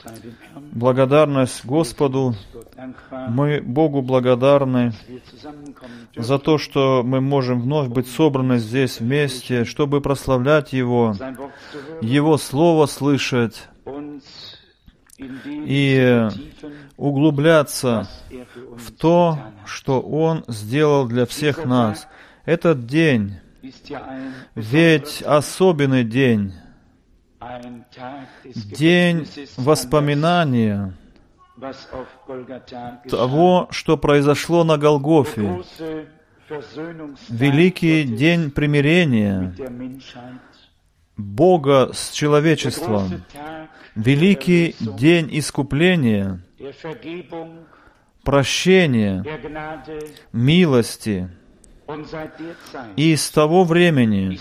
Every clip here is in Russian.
благодарность Господу. Мы Богу благодарны за то, что мы можем вновь быть собраны здесь вместе, чтобы прославлять Его, Его Слово слышать и углубляться в то, что Он сделал для всех нас. Этот день, ведь особенный день, день воспоминания того, что произошло на Голгофе, великий день примирения Бога с человечеством, великий день искупления, прощения, милости. И с того времени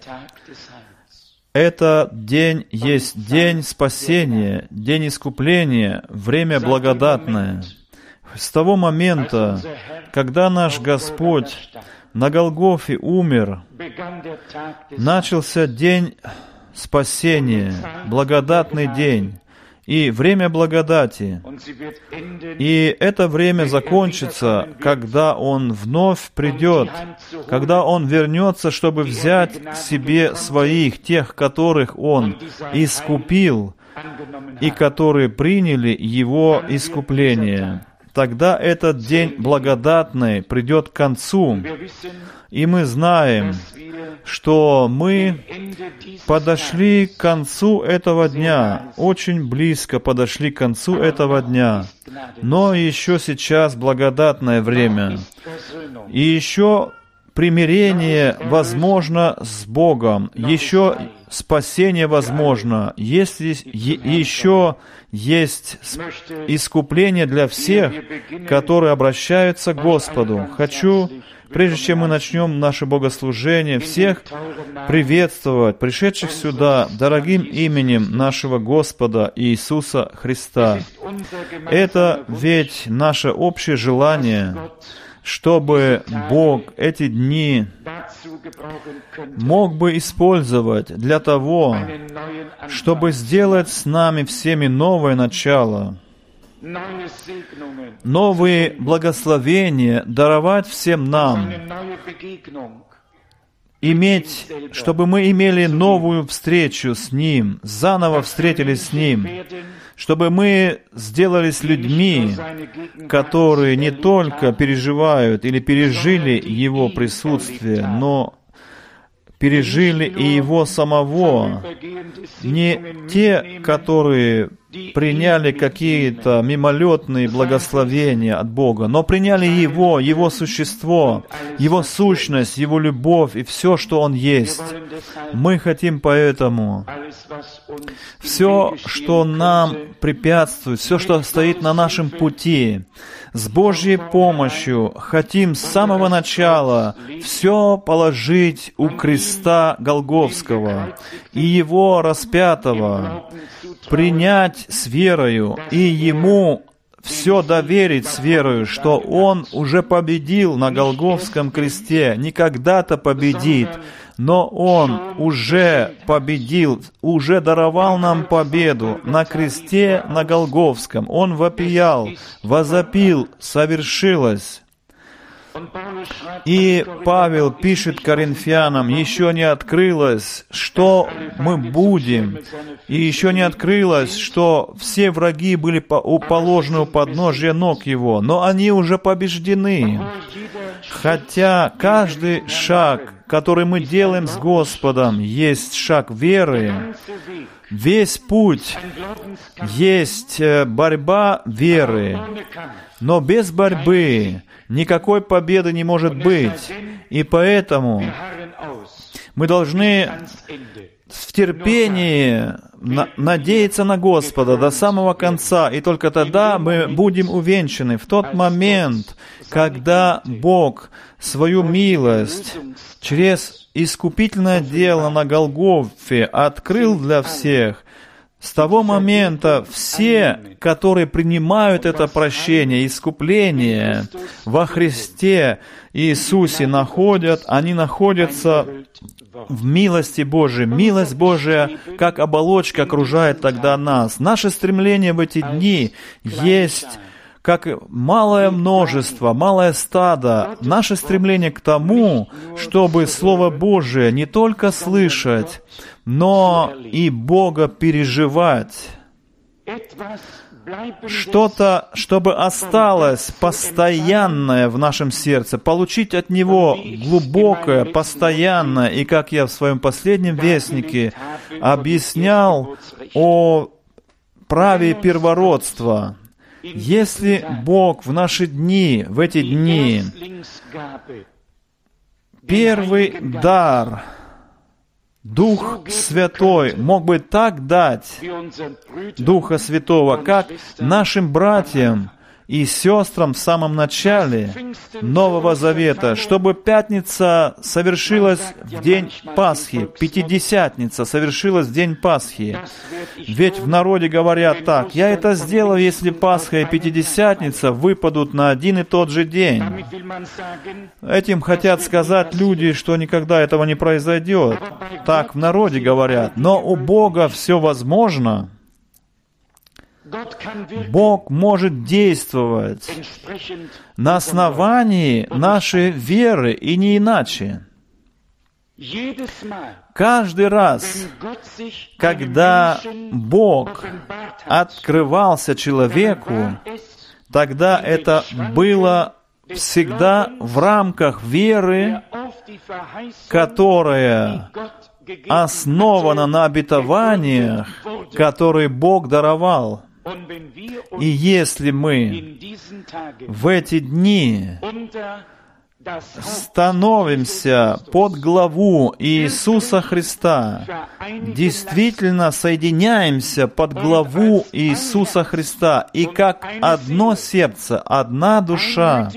этот день есть день спасения, день искупления, время благодатное. С того момента, когда наш Господь на Голгофе умер, начался день спасения, благодатный день и время благодати. И это время закончится, когда Он вновь придет, когда Он вернется, чтобы взять к себе своих, тех, которых Он искупил, и которые приняли Его искупление. Тогда этот день благодатный придет к концу, и мы знаем, что мы подошли к концу этого дня, очень близко подошли к концу этого дня, но еще сейчас благодатное время, и еще примирение возможно с Богом, еще спасение возможно, еще есть искупление для всех, которые обращаются к Господу. Хочу, прежде чем мы начнем наше богослужение, всех приветствовать, пришедших сюда дорогим именем нашего Господа Иисуса Христа. Это ведь наше общее желание, чтобы Бог эти дни мог бы использовать для того, чтобы сделать с нами всеми новое начало, новые благословения даровать всем нам, чтобы мы имели новую встречу с Ним, заново встретились с Ним, чтобы мы сделались людьми, которые не только переживают или пережили Его присутствие, но пережили и Его самого. Не те, которые приняли какие-то мимолетные благословения от Бога, но приняли Его, Его существо, Его сущность, Его любовь и все, что Он есть. Мы хотим поэтому все, что нам препятствует, все, что стоит на нашем пути, с Божьей помощью хотим с самого начала все положить у креста Голгофского и Его распятого, принять с верою и Ему все доверить с верою, что Он уже победил на Голгофском кресте, не когда-то победит, но Он уже победил, уже даровал нам победу на кресте на Голгофском. Он вопиял, возопил, совершилось. И Павел пишет Коринфянам, еще не открылось, что мы будем, и еще не открылось, что все враги были положены у подножия ног Его, но они уже побеждены. Хотя каждый шаг, который мы делаем с Господом, есть шаг веры, весь путь есть борьба веры, но без борьбы никакой победы не может быть. И поэтому мы должны в терпении надеяться на Господа до самого конца, и только тогда мы будем увенчаны. В тот момент, когда Бог свою милость через искупительное дело на Голгофе открыл для всех, С того момента все, которые принимают это прощение, искупление во Христе Иисусе они находятся в милости Божией. Милость Божия, как оболочка, окружает тогда нас. Наше стремление в эти дни есть как малое множество, малое стадо. Наше стремление к тому, чтобы Слово Божие не только слышать, но и Бога переживать. Что-то, чтобы осталось постоянное в нашем сердце, получить от Него глубокое, постоянное, и как я в своем последнем вестнике объяснял о праве первородства. Если Бог в наши дни, в эти дни, первый дар, Дух Святой, мог бы так дать Духа Святого, как нашим братьям и сестрам в самом начале Нового Завета, чтобы Пятница совершилась в день Пасхи, Пятидесятница совершилась в день Пасхи. Ведь в народе говорят так: «Я это сделаю, если Пасха и Пятидесятница выпадут на один и тот же день». Этим хотят сказать люди, что никогда этого не произойдет. Так в народе говорят. Но у Бога все возможно. Бог может действовать на основании нашей веры и не иначе. Каждый раз, когда Бог открывался человеку, тогда это было всегда в рамках веры, которая основана на обетованиях, которые Бог даровал. И если мы в эти дни становимся под главу Иисуса Христа, действительно соединяемся под главу Иисуса Христа, и как одно сердце, одна душа,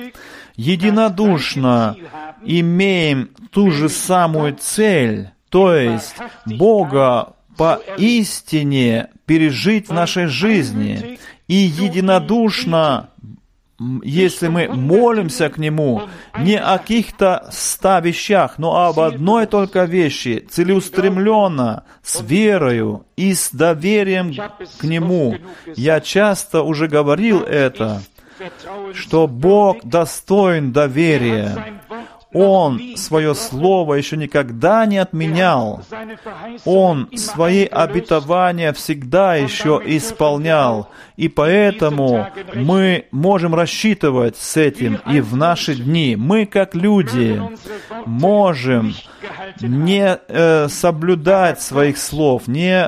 единодушно имеем ту же самую цель, то есть Бога поистине пережить в нашей жизни, и единодушно, если мы молимся к Нему, не о каких-то 100 вещах, но об одной только вещи, целеустремленно, с верою и с доверием к Нему. Я часто уже говорил это, что Бог достоин доверия. Он свое слово еще никогда не отменял. Он свои обетования всегда еще исполнял. И поэтому мы можем рассчитывать с этим и в наши дни. Мы, как люди, можем не соблюдать своих слов, не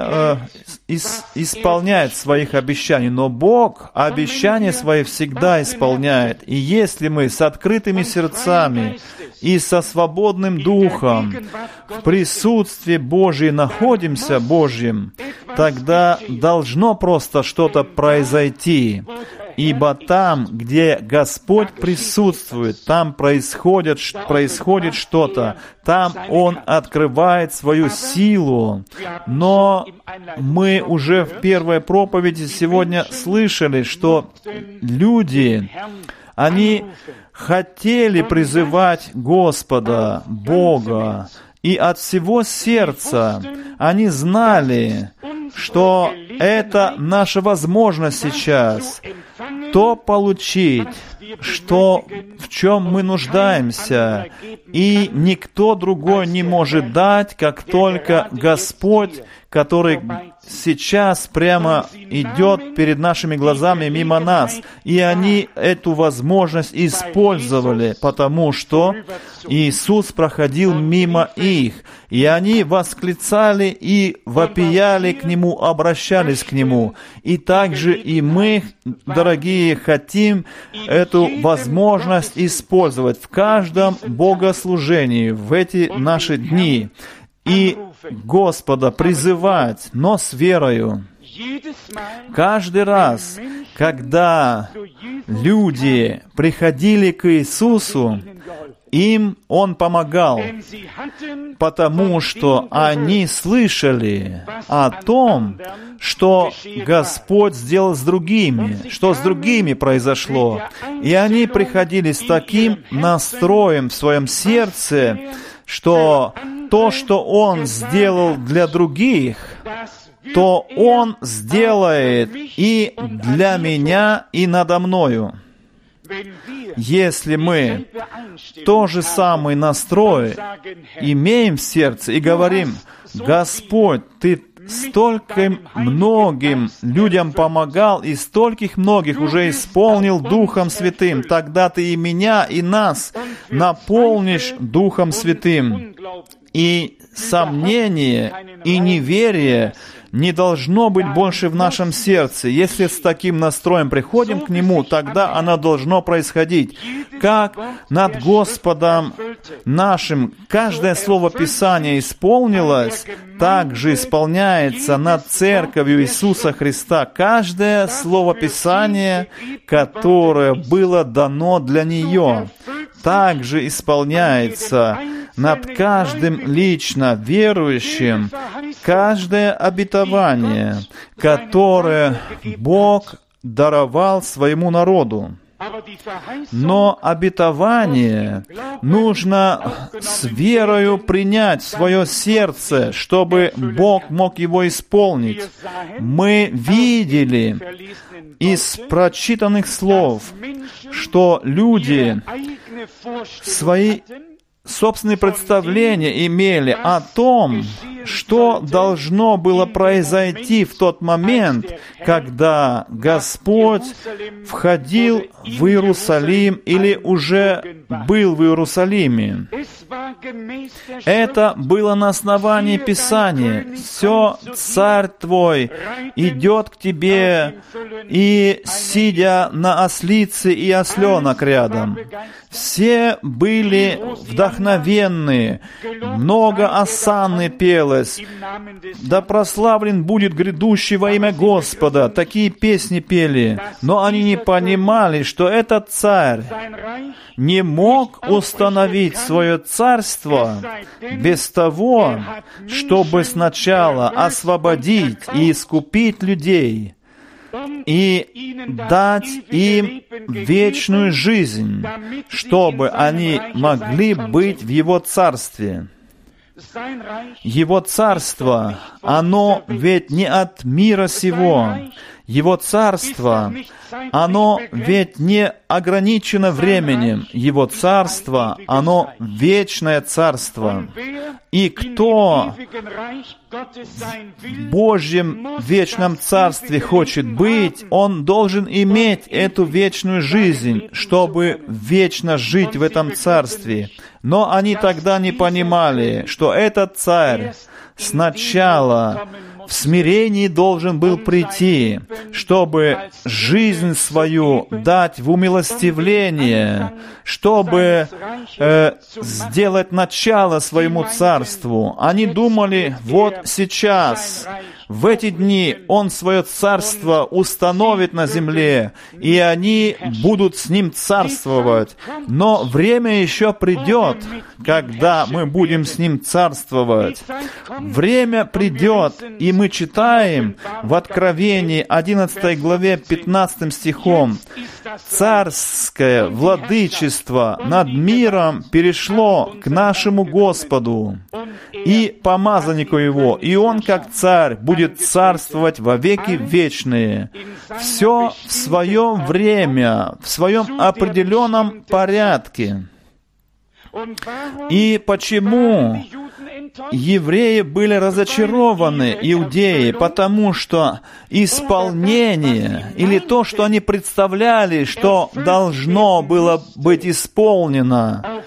исполнять своих обещаний, но Бог обещания свои всегда исполняет. И если мы с открытыми сердцами и со свободным духом в присутствии Божьем находимся, Божьим, тогда должно просто что-то произойти. Ибо там, где Господь присутствует, там происходит что-то, там Он открывает свою силу. Но мы уже в первой проповеди сегодня слышали, что люди, они хотели призывать Господа, Бога, и от всего сердца они знали, что это наша возможность сейчас, то получить, в чем мы нуждаемся, и никто другой не может дать, как только Господь, который сейчас прямо идет перед нашими глазами мимо нас. И они эту возможность использовали, потому что Иисус проходил мимо их. И они восклицали и вопияли к Нему, обращались к Нему. И также и мы, дорогие, хотим эту возможность использовать в каждом богослужении в эти наши дни. И Господа призывать, но с верою. Каждый раз, когда люди приходили к Иисусу, Им Он помогал, потому что они слышали о том, что Господь сделал с другими, что с другими произошло. И они приходили с таким настроем в своем сердце, что то, что Он сделал для других, то Он сделает и для меня, и надо мною. Если мы тот же самый настрой имеем в сердце и говорим: «Господь, Ты столько многим людям помогал, и стольких многих уже исполнил Духом Святым, тогда Ты и меня, и нас наполнишь Духом Святым». И сомнение, и неверие не должно быть больше в нашем сердце. Если с таким настроем приходим к Нему, тогда оно должно происходить. Как над Господом нашим каждое слово Писания исполнилось, так же исполняется над Церковью Иисуса Христа каждое слово Писания, которое было дано для нее. Также исполняется над каждым лично верующим каждое обетование, которое Бог даровал своему народу. Но обетование нужно с верою принять в свое сердце, чтобы Бог мог его исполнить. Мы видели из прочитанных слов, что люди свои собственные представления имели о том, что должно было произойти в тот момент, когда Господь входил в Иерусалим или уже был в Иерусалиме. Это было на основании Писания. «Все, царь твой идет к тебе, и сидя на ослице и осленок рядом». Все были вдохновенные, много осанны пелось. «Да прославлен будет грядущий во имя Господа». Такие песни пели. Но они не понимали, что этот царь не мог установить свое царство без того, чтобы сначала освободить и искупить людей и дать им вечную жизнь, чтобы они могли быть в Его Царстве. Его Царство, оно ведь не от мира сего. Его Царство, оно ведь не ограничено временем. Его Царство, оно вечное Царство. И кто в Божьем вечном Царстве хочет быть, он должен иметь эту вечную жизнь, чтобы вечно жить в этом Царстве. Но они тогда не понимали, что этот Царь сначала в смирении должен был прийти, чтобы жизнь свою дать в умилостивление, чтобы сделать начало своему царству. Они думали, вот сейчас, в эти дни Он свое царство установит на земле, и они будут с Ним царствовать. Но время еще придет, когда мы будем с Ним царствовать. Время придет, и мы читаем в Откровении 11 главе 15 стихом: «Царское владычество над миром перешло к нашему Господу и помазаннику Его, и Он, как Царь, будет царствовать во веки вечные». Все в своем время, в своем определенном порядке. И почему евреи были разочарованы, иудеи? Потому что исполнение, или то, что они представляли, что должно было быть исполнено,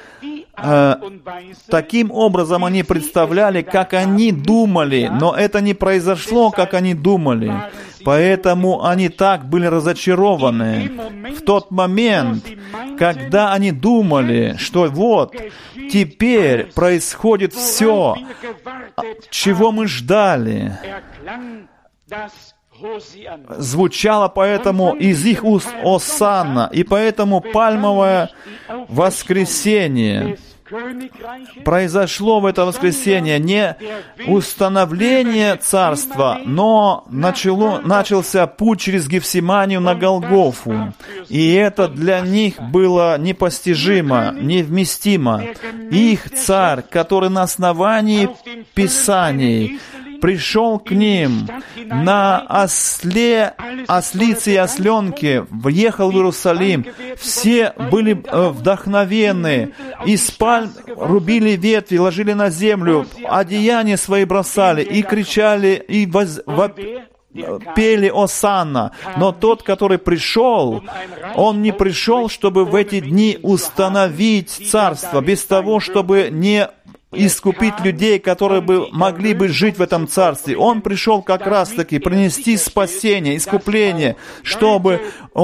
таким образом они представляли, как они думали, но это не произошло, как они думали. Поэтому они так были разочарованы. В тот момент, когда они думали, что вот, теперь происходит все, чего мы ждали, звучало поэтому из их уст «Осанна», и поэтому пальмовое воскресение произошло в это воскресенье не установление царства, но начался путь через Гефсиманию на Голгофу. И это для них было непостижимо, невместимо. Их царь, который на основании Писаний пришел к ним на ослице и осленке, въехал в Иерусалим. Все были вдохновенны. Из пальм рубили ветви, ложили на землю, одеяния свои бросали и кричали, и пели «Осанна». Но тот, который пришел, он не пришел, чтобы в эти дни установить царство, без того, чтобы не искупить людей, которые бы могли бы жить в этом царстве. Он пришел как раз-таки принести спасение, искупление, чтобы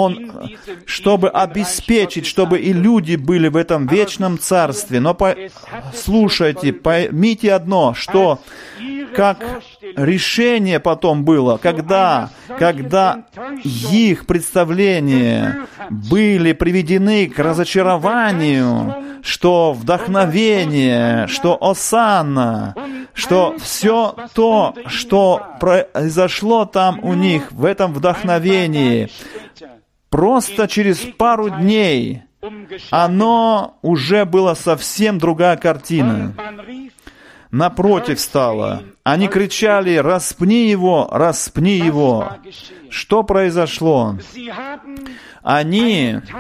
обеспечить, чтобы и люди были в этом вечном царстве. Но слушайте, поймите одно, что как решение потом было, когда их представления были приведены к разочарованию, что вдохновение, что осанна, что все то, что произошло там у них в этом вдохновении, просто через пару дней оно уже было совсем другая картина. Напротив стало. Они кричали: «Распни его! Распни его!» Что произошло? Они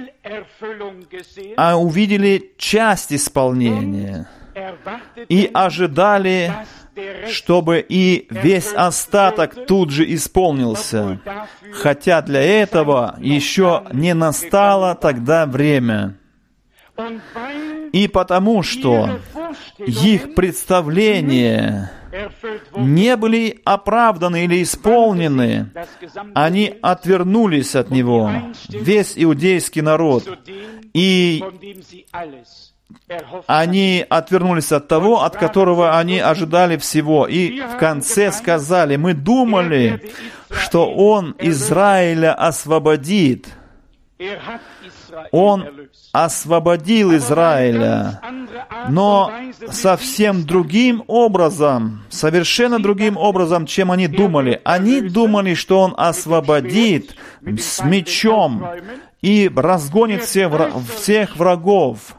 увидели часть исполнения и ожидали, чтобы и весь остаток тут же исполнился, хотя для этого еще не настало тогда время. И потому что их представления не были оправданы или исполнены, они отвернулись от него, весь иудейский народ, и они отвернулись от того, от которого они ожидали всего, и в конце сказали: «Мы думали, что Он Израиля освободит». Он освободил Израиля, но совсем другим образом, совершенно другим образом, чем они думали. Они думали, что Он освободит с мечом и разгонит всех врагов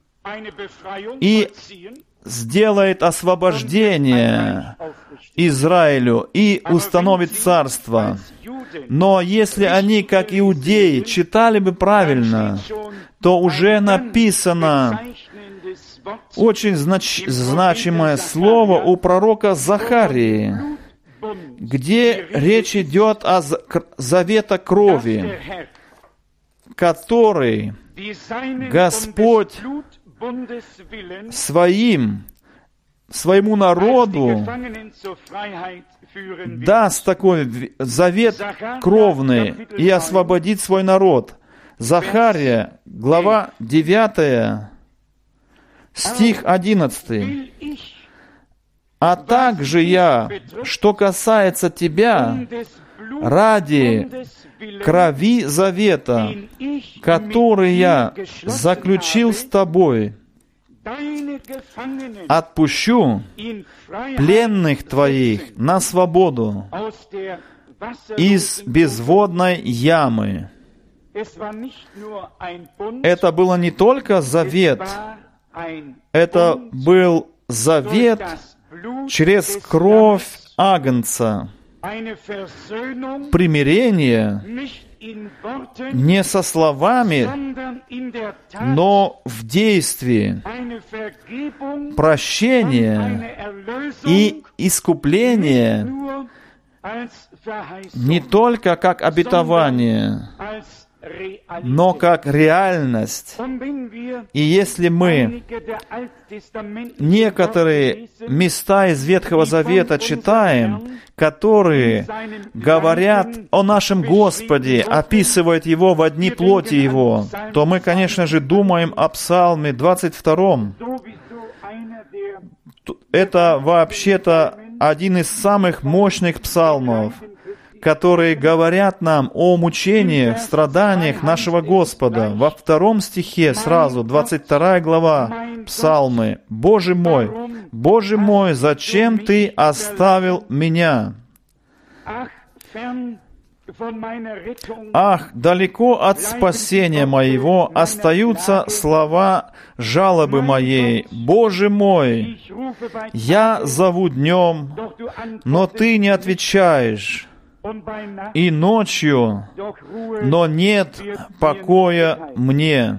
и сделает освобождение Израилю и установит царство. Но если они, как иудеи, читали бы правильно, то уже написано очень значимое слово у пророка Захарии, где речь идет о завета крови, который Господь своему народу даст такой завет кровный и освободит свой народ. Захария, глава 9, стих 11. «А также я, что касается тебя, ради крови завета, который я заключил с тобой, отпущу пленных твоих на свободу из безводной ямы». Это было не только завет, это был завет через кровь Агнца. Примирение не со словами, но в действии. Прощение и искупление не только как обетование, но как реальность. И если мы некоторые места из Ветхого Завета читаем, которые говорят о нашем Господе, описывают Его во дни плоти Его, то мы, конечно же, думаем о Псалме 22. Это вообще-то один из самых мощных псалмов, которые говорят нам о мучениях, страданиях нашего Господа. Во 2 стихе сразу, 22 глава Псалмы. «Боже мой, зачем Ты оставил меня? Ах, далеко от спасения моего остаются слова жалобы моей. Боже мой, я зову днем, но Ты не отвечаешь, и ночью, но нет покоя мне».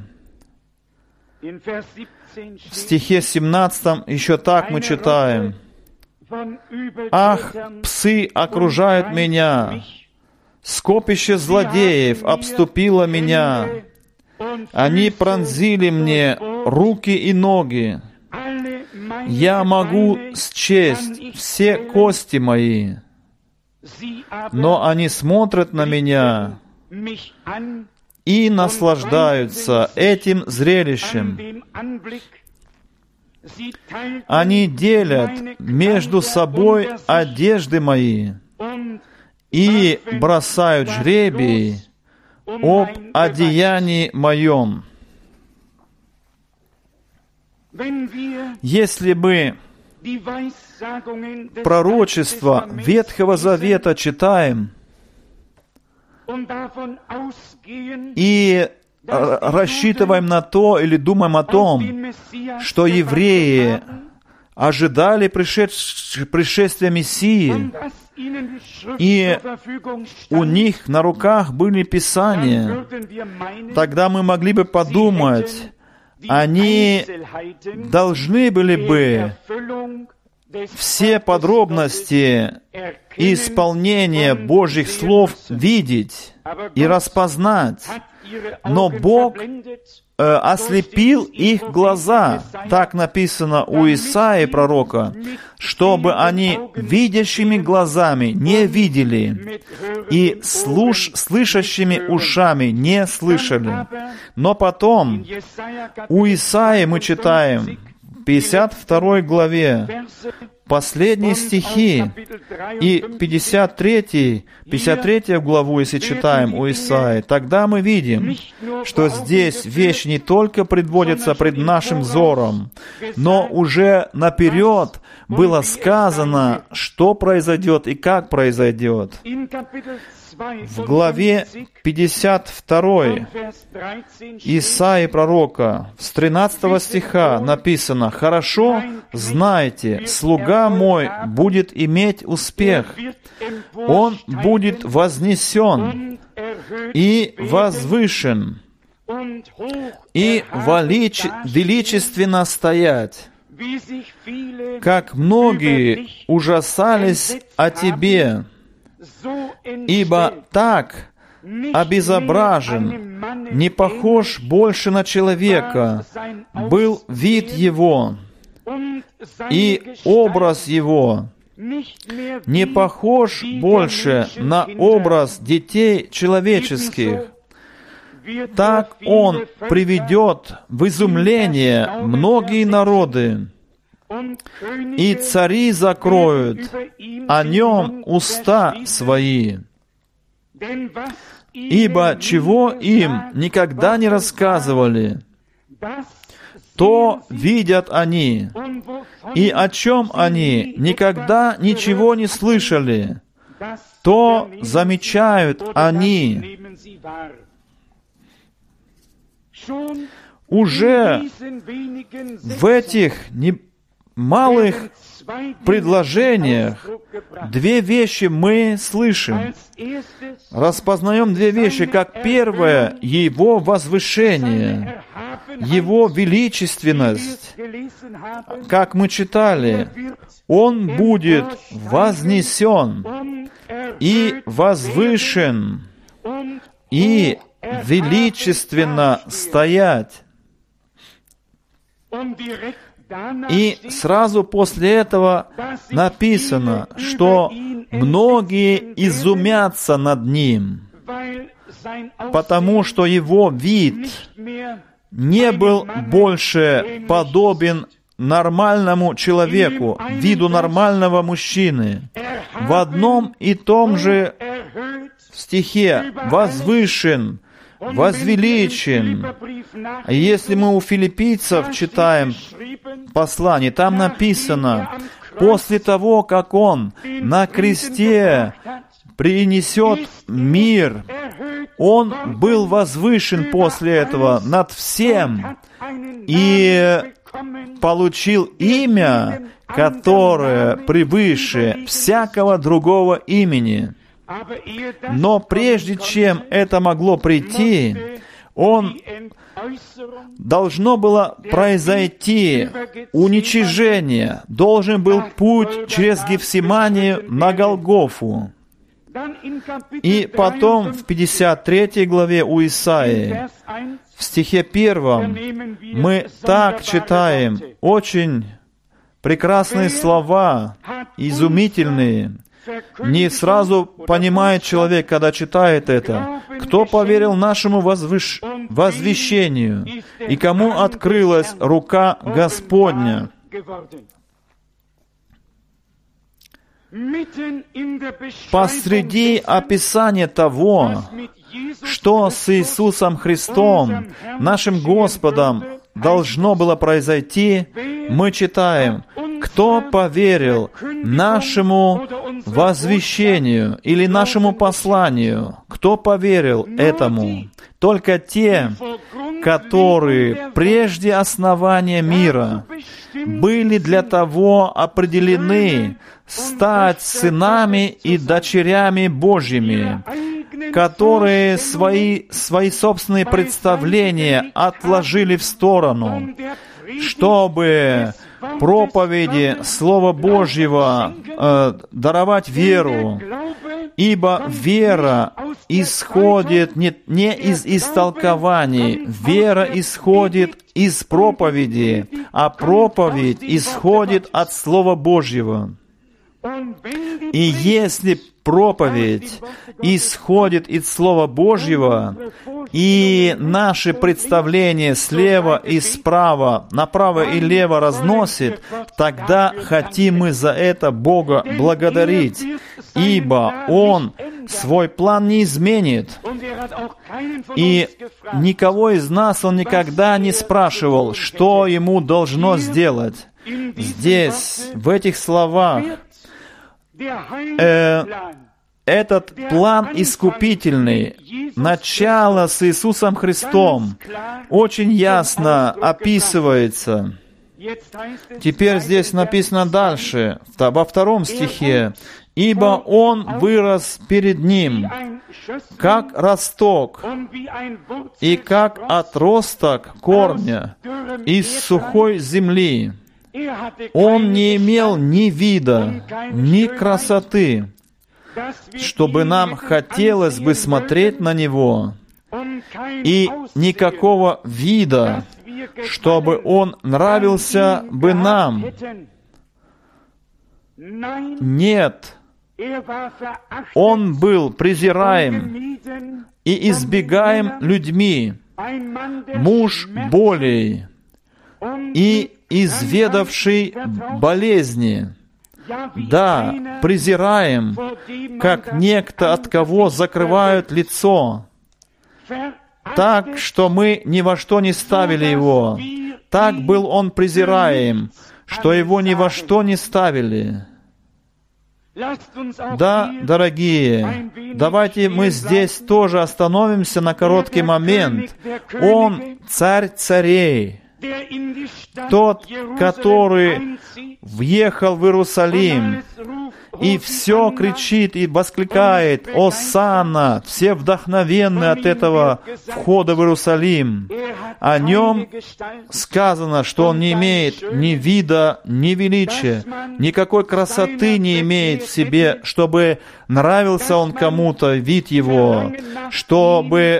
В стихе 17 еще так мы читаем: «Ах, псы окружают меня, скопище злодеев обступило меня, они пронзили мне руки и ноги, я могу счесть все кости мои, но они смотрят на меня и наслаждаются этим зрелищем. Они делят между собой одежды мои и бросают жребий об одеянии моем». Если бы пророчества Ветхого Завета читаем и рассчитываем на то или думаем о том, что евреи ожидали пришествия Мессии, и у них на руках были Писания, тогда мы могли бы подумать, они должны были бы все подробности исполнения Божьих слов видеть и распознать. Но Бог ослепил их глаза, так написано у Исаии пророка, чтобы они видящими глазами не видели и слышащими ушами не слышали. Но потом у Исаии мы читаем, в 52 главе, последние стихи, и 53 главу, если читаем у Исаии, тогда мы видим, что здесь вещь не только предводится пред нашим взором, но уже наперед было сказано, что произойдет и как произойдет. В главе 52 Исаии пророка, с 13 стиха написано: «Хорошо знайте, слуга мой будет иметь успех, он будет вознесен и возвышен, и величественно стоять, как многие ужасались о тебе, ибо так обезображен, не похож больше на человека, был вид его, и образ его не похож больше на образ детей человеческих. Так он приведет в изумление многие народы, и цари закроют о нем уста свои. Ибо чего им никогда не рассказывали, то видят они, и о чем они никогда ничего не слышали, то замечают они». Уже в этих малых предложениях две вещи мы слышим. Распознаем две вещи, как первое — Его возвышение, Его величественность. Как мы читали, Он будет вознесен и возвышен, и величественно стоять. И сразу после этого написано, что многие изумятся над Ним, потому что Его вид не был больше подобен нормальному человеку, виду нормального мужчины. В одном и том же стихе «возвышен», «возвеличен». Если мы у филиппийцев читаем послание, там написано, после того, как Он на кресте принесет мир, Он был возвышен после этого над всем и получил имя, которое превыше всякого другого имени. Но прежде чем это могло прийти, должно было произойти уничижение, должен был путь через Гефсиманию на Голгофу. И потом в 53 главе у Исаии, в стихе 1, мы так читаем очень прекрасные слова, изумительные. Не сразу понимает человек, когда читает это. Кто поверил нашему возвещению, и кому открылась рука Господня? Посреди описания того, что с Иисусом Христом, нашим Господом, должно было произойти, мы читаем, кто поверил нашему возвещению или нашему посланию, кто поверил этому? Только те, которые прежде основания мира были для того определены стать сынами и дочерями Божьими, которые свои собственные представления отложили в сторону, чтобы проповеди Слова Божьего даровать веру, ибо вера исходит не из истолкований, вера исходит из проповеди, а проповедь исходит от Слова Божьего. И если проповедь исходит из Слова Божьего, и наши представления слева и справа, направо и лево разносит, тогда хотим мы за это Бога благодарить, ибо Он свой план не изменит. И никого из нас Он никогда не спрашивал, что Ему должно сделать. Здесь, в этих словах, этот план искупительный, начало с Иисусом Христом, очень ясно описывается. Теперь здесь написано дальше, во 2 стихе, «Ибо Он вырос перед Ним, как росток, и как отросток корня из сухой земли. Он не имел ни вида, ни красоты, чтобы нам хотелось бы смотреть на Него, и никакого вида, чтобы Он нравился бы нам. Нет, Он был презираем и избегаем людьми, муж болей и изведавший болезни. Да, презираем, как некто, от кого закрывают лицо, так, что мы ни во что не ставили Его. Так был Он презираем, что Его ни во что не ставили». Да, дорогие, давайте мы здесь тоже остановимся на короткий момент. Он Царь царей, тот, который въехал в Иерусалим, и все кричит и воскликает «Осанна!», все вдохновенны от этого входа в Иерусалим. О Нем сказано, что Он не имеет ни вида, ни величия, никакой красоты не имеет в себе, чтобы нравился Он кому-то, вид Его, чтобы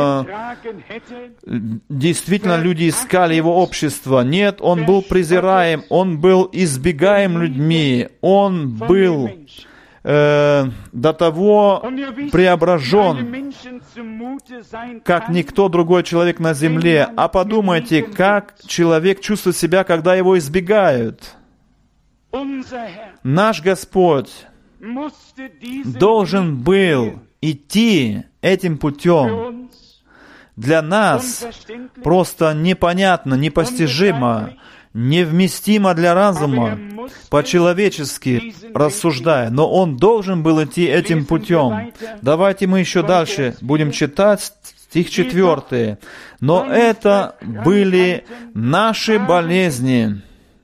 действительно люди искали Его общество. Нет, Он был презираем, Он был избегаем людьми, Он был до того преображен, как никто другой человек на земле. А подумайте, как человек чувствует себя, когда его избегают. Наш Господь должен был идти этим путем для нас просто непонятно, непостижимо, невместимо для разума, по-человечески рассуждая, но он должен был идти этим путем. Давайте мы еще дальше будем читать стих 4. Но это были наши болезни,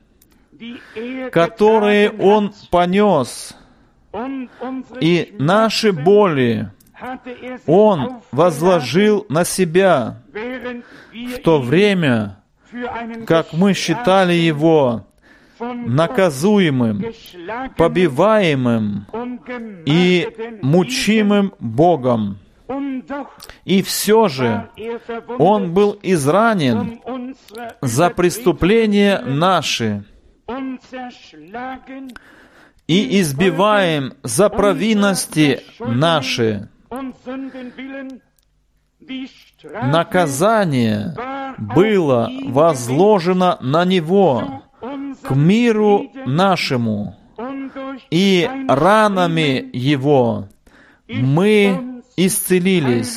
которые Он понес, и наши боли Он возложил на Себя, в то время, как мы считали Его наказуемым, побиваемым и мучимым Богом. И все же Он был изранен за преступления наши и избиваем за провинности наши. Наказание было возложено на Него к миру нашему, и ранами Его мы исцелились.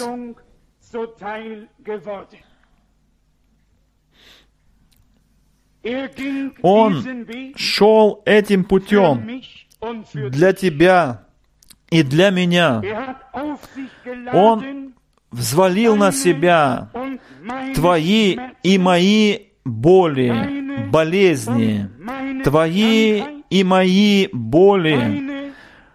Он шел этим путем для тебя и для меня. Он взвалил на себя твои и мои боли, болезни, твои и мои боли,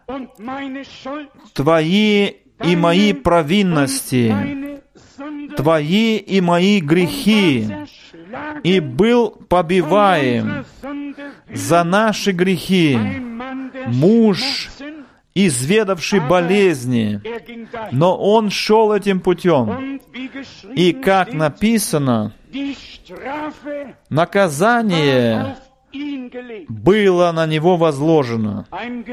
твои и мои провинности, твои и мои грехи, и был побиваем за наши грехи, муж, изведавший болезни, но он шел этим путем. И как написано, наказание было на него возложено.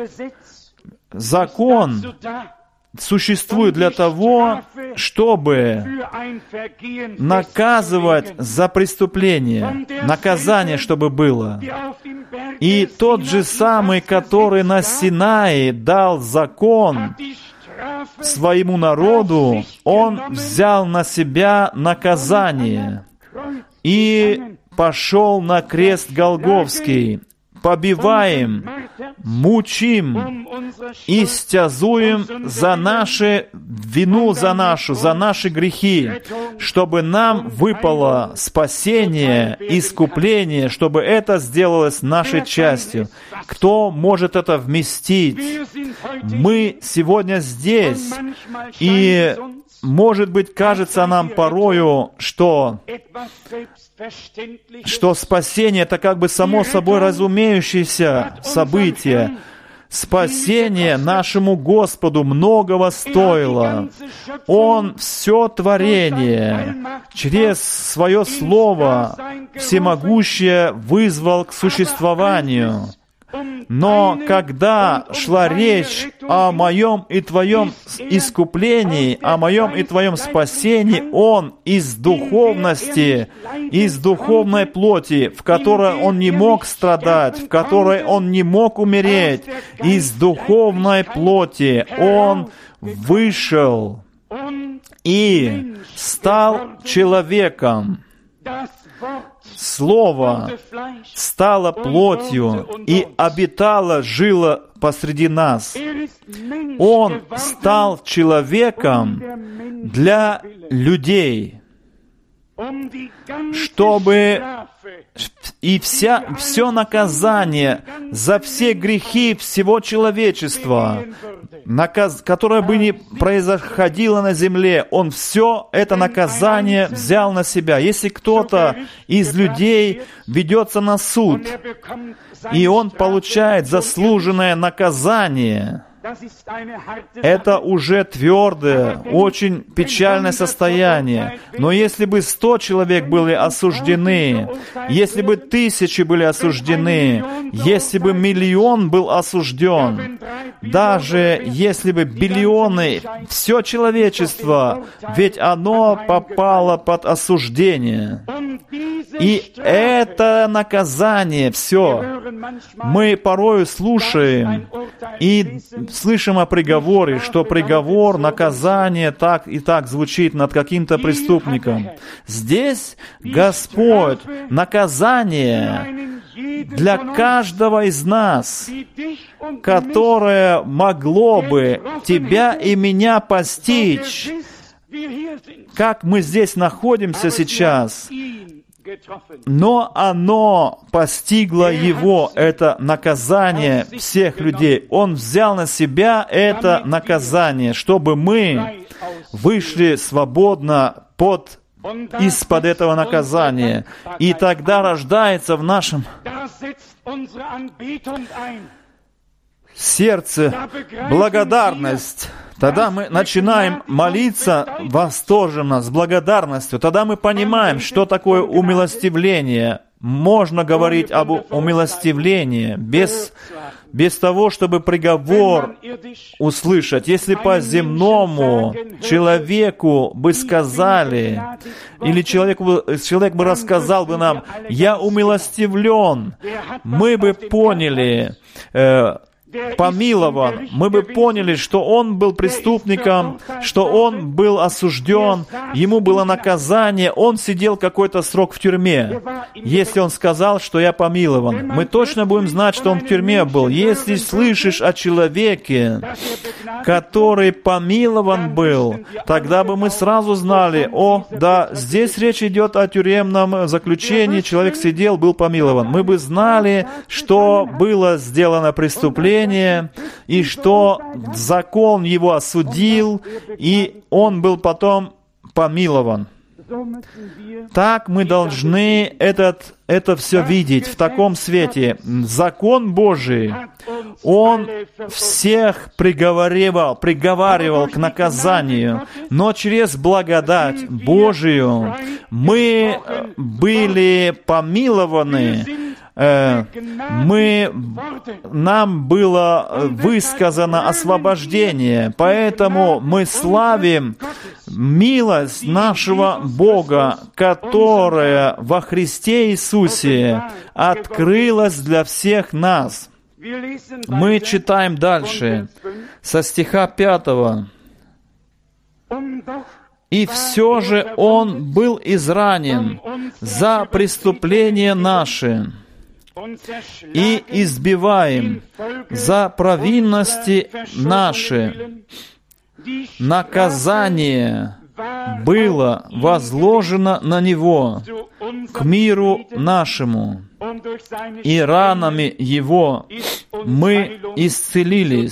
Закон существует для того, чтобы наказывать за преступление, наказание, чтобы было. И тот же самый, который на Синае дал закон своему народу, он взял на себя наказание и пошел на крест Голгофский, побиваем, мучим, истязуем за нашу вину, за наши грехи, чтобы нам выпало спасение, искупление, чтобы это сделалось нашей частью. Кто может это вместить? Мы сегодня здесь, и, может быть, кажется нам порою, что спасение — это как бы само собой разумеющееся событие. Спасение нашему Господу многого стоило. Он все творение через свое Слово всемогущее вызвал к существованию. Но когда шла речь о моем и твоем искуплении, о моем и твоем спасении, Он из духовности, из духовной плоти, в которой Он не мог страдать, в которой Он не мог умереть, из духовной плоти Он вышел и стал человеком. Слово стало плотью и обитало, жило посреди нас. Он стал человеком для людей, чтобы и все наказание за все грехи всего человечества, которое бы ни происходило на земле, Он все это наказание взял на себя. Если кто-то из людей ведется на суд, и он получает заслуженное наказание, это уже твердое, очень печальное состояние. Но если бы 100 человек были осуждены, если бы 1000 были осуждены, если бы 1 миллион был осужден, даже если бы биллионы, все человечество, ведь оно попало под осуждение. И это наказание, все, мы порою слушаем и слышим о приговоре, что приговор, наказание так и так звучит над каким-то преступником. Здесь Господь наказание для каждого из нас, которое могло бы тебя и меня постичь, как мы здесь находимся сейчас, но оно постигло его, это наказание всех людей. Он взял на себя это наказание, чтобы мы вышли свободно из-под этого наказания. И тогда рождается в нашем сердце благодарность. Тогда мы начинаем молиться восторженно, с благодарностью. Тогда мы понимаем, что такое умилостивление. Можно говорить об умилостивлении без того, чтобы приговор услышать. Если по-земному человеку бы сказали, или человек бы рассказал бы нам: «Я умилостивлен», мы бы поняли, помилован, мы бы поняли, что он был преступником, что он был осужден, ему было наказание, он сидел какой-то срок в тюрьме. Если он сказал, что я помилован, мы точно будем знать, что он в тюрьме был. Если слышишь о человеке, который помилован был, тогда бы мы сразу знали: о, да, здесь речь идет о тюремном заключении, человек сидел, был помилован. Мы бы знали, что было сделано преступление, и что закон его осудил, и он был потом помилован. Так мы должны это все видеть в таком свете. Закон Божий, он всех приговаривал к наказанию, но через благодать Божию мы были помилованы, нам было высказано освобождение, поэтому мы славим милость нашего Бога, которая во Христе Иисусе открылась для всех нас. Мы читаем дальше, со стиха 5. «И все же Он был изранен за преступления наши, и избиваем за провинности наши. Наказание было возложено на Него к миру нашему, и ранами Его мы исцелились.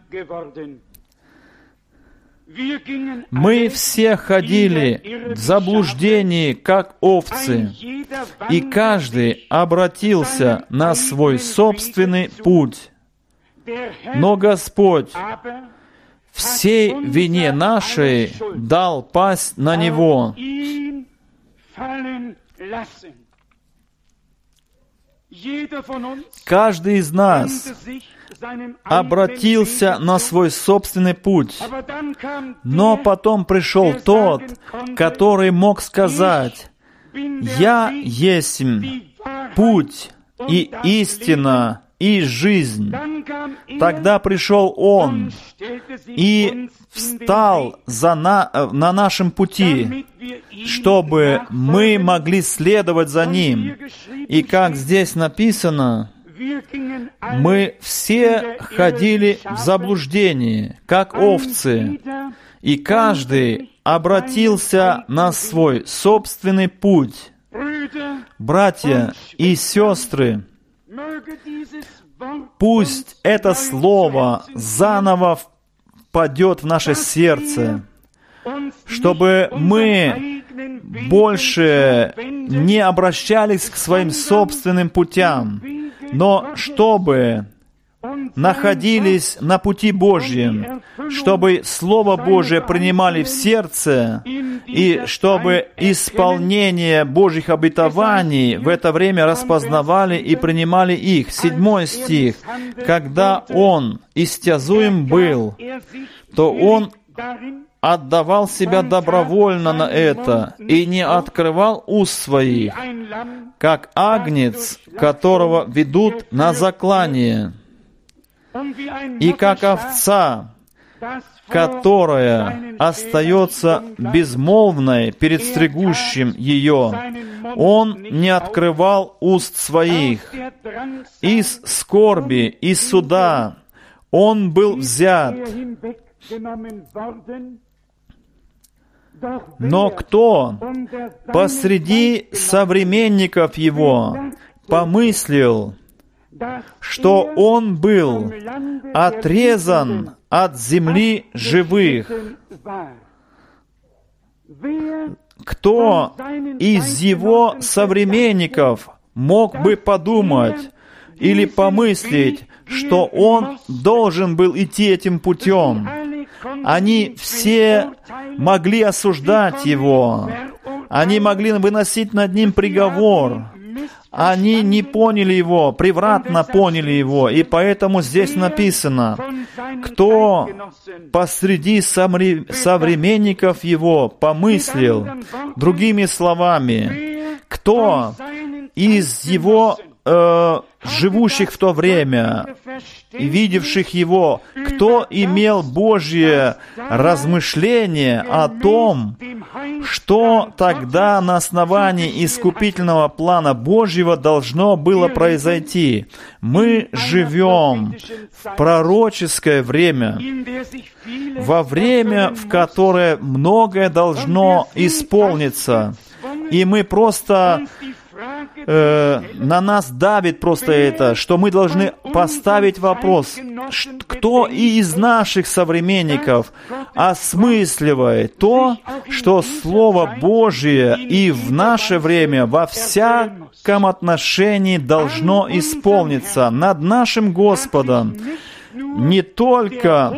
Мы все ходили в заблуждении, как овцы, и каждый обратился на свой собственный путь. Но Господь всей вине нашей дал пасть на Него». Каждый из нас обратился на свой собственный путь. Но потом пришел тот, который мог сказать: «Я есть путь и истина и жизнь». Тогда пришел Он и встал на нашем пути, чтобы мы могли следовать за Ним. И как здесь написано, мы все ходили в заблуждении, как овцы, и каждый обратился на свой собственный путь. Братья и сестры, пусть это слово заново впадет в наше сердце, чтобы мы больше не обращались к своим собственным путям, но чтобы находились на пути Божьем, чтобы Слово Божие принимали в сердце, и чтобы исполнение Божьих обетований в это время распознавали и принимали их. 7 стих. «Когда Он истязуем был, то Он отдавал себя добровольно на это и не открывал уст своих, как агнец, которого ведут на заклание». И как овца, которая остается безмолвной перед стригущим ее, он не открывал уст своих. Из скорби, из суда он был взят. Но кто посреди современников его помыслил, что он был отрезан от земли живых? Кто из его современников мог бы подумать или помыслить, что он должен был идти этим путем? Они все могли осуждать его. Они могли выносить над ним приговор. Они не поняли его, превратно поняли его. И поэтому здесь написано, кто посреди современников его помыслил, другими словами, кто из его живущих в то время и видевших его, кто имел Божье размышление о том, что тогда на основании искупительного плана Божьего должно было произойти. Мы живем в пророческое время, во время, в которое многое должно исполниться, и мы просто на нас давит просто это, что мы должны поставить вопрос, кто из наших современников осмысливает то, что Слово Божие и в наше время во всяком отношении должно исполниться над нашим Господом. Не только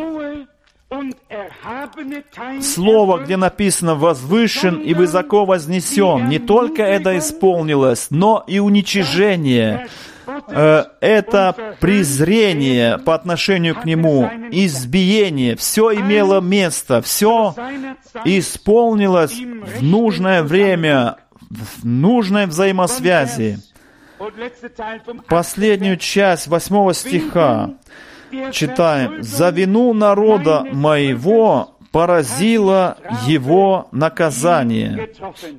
Слово, где написано «возвышен и высоко вознесен», не только это исполнилось, но и уничижение, это презрение по отношению к Нему, избиение, все имело место, все исполнилось в нужное время, в нужной взаимосвязи. Последнюю часть 8 стиха читаем. «За вину народа моего поразило его наказание,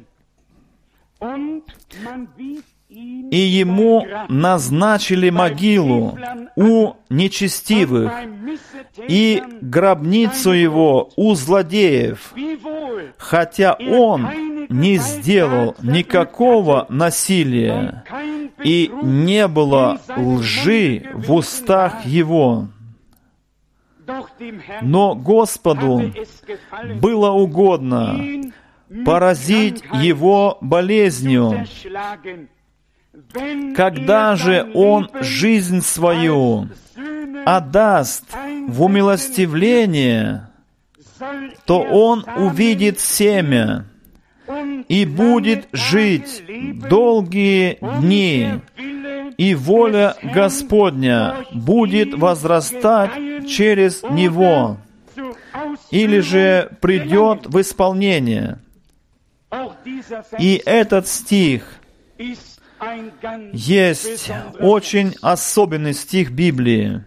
и ему назначили могилу у нечестивых и гробницу его у злодеев, хотя он не сделал никакого насилия, и не было лжи в устах его. Но Господу было угодно поразить его болезнью. Когда же он жизнь свою отдаст в умилостивление, то он увидит семя и будет жить долгие дни, и воля Господня будет возрастать через него, или же придет в исполнение». И этот стих есть очень особенный стих Библии.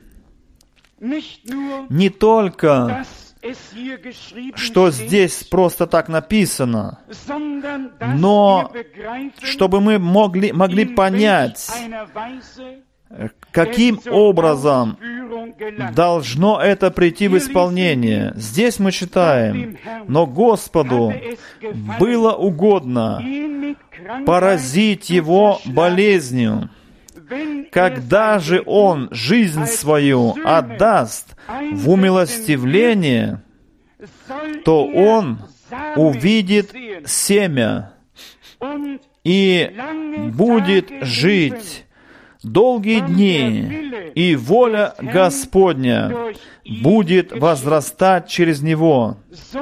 Не только что здесь просто так написано, но чтобы мы могли понять, каким образом должно это прийти в исполнение. Здесь мы читаем: «Но Господу было угодно поразить его болезнью. Когда же он жизнь свою отдаст в умилостивление, то он увидит семя и будет жить долгие дни, и воля Господня будет возрастать через него».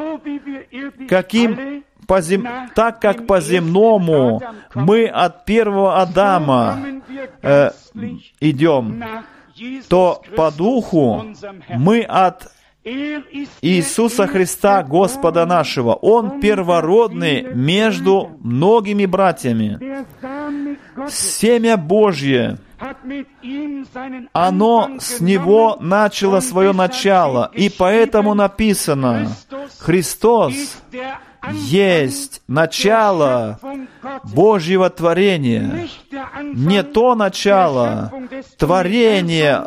Так как по-земному мы от первого Адама идем, то по духу мы от Иисуса Христа, Господа нашего. Он первородный между многими братьями. Семя Божье оно с Него начало свое начало. И поэтому написано, Христос есть начало Божьего творения. Не то начало творения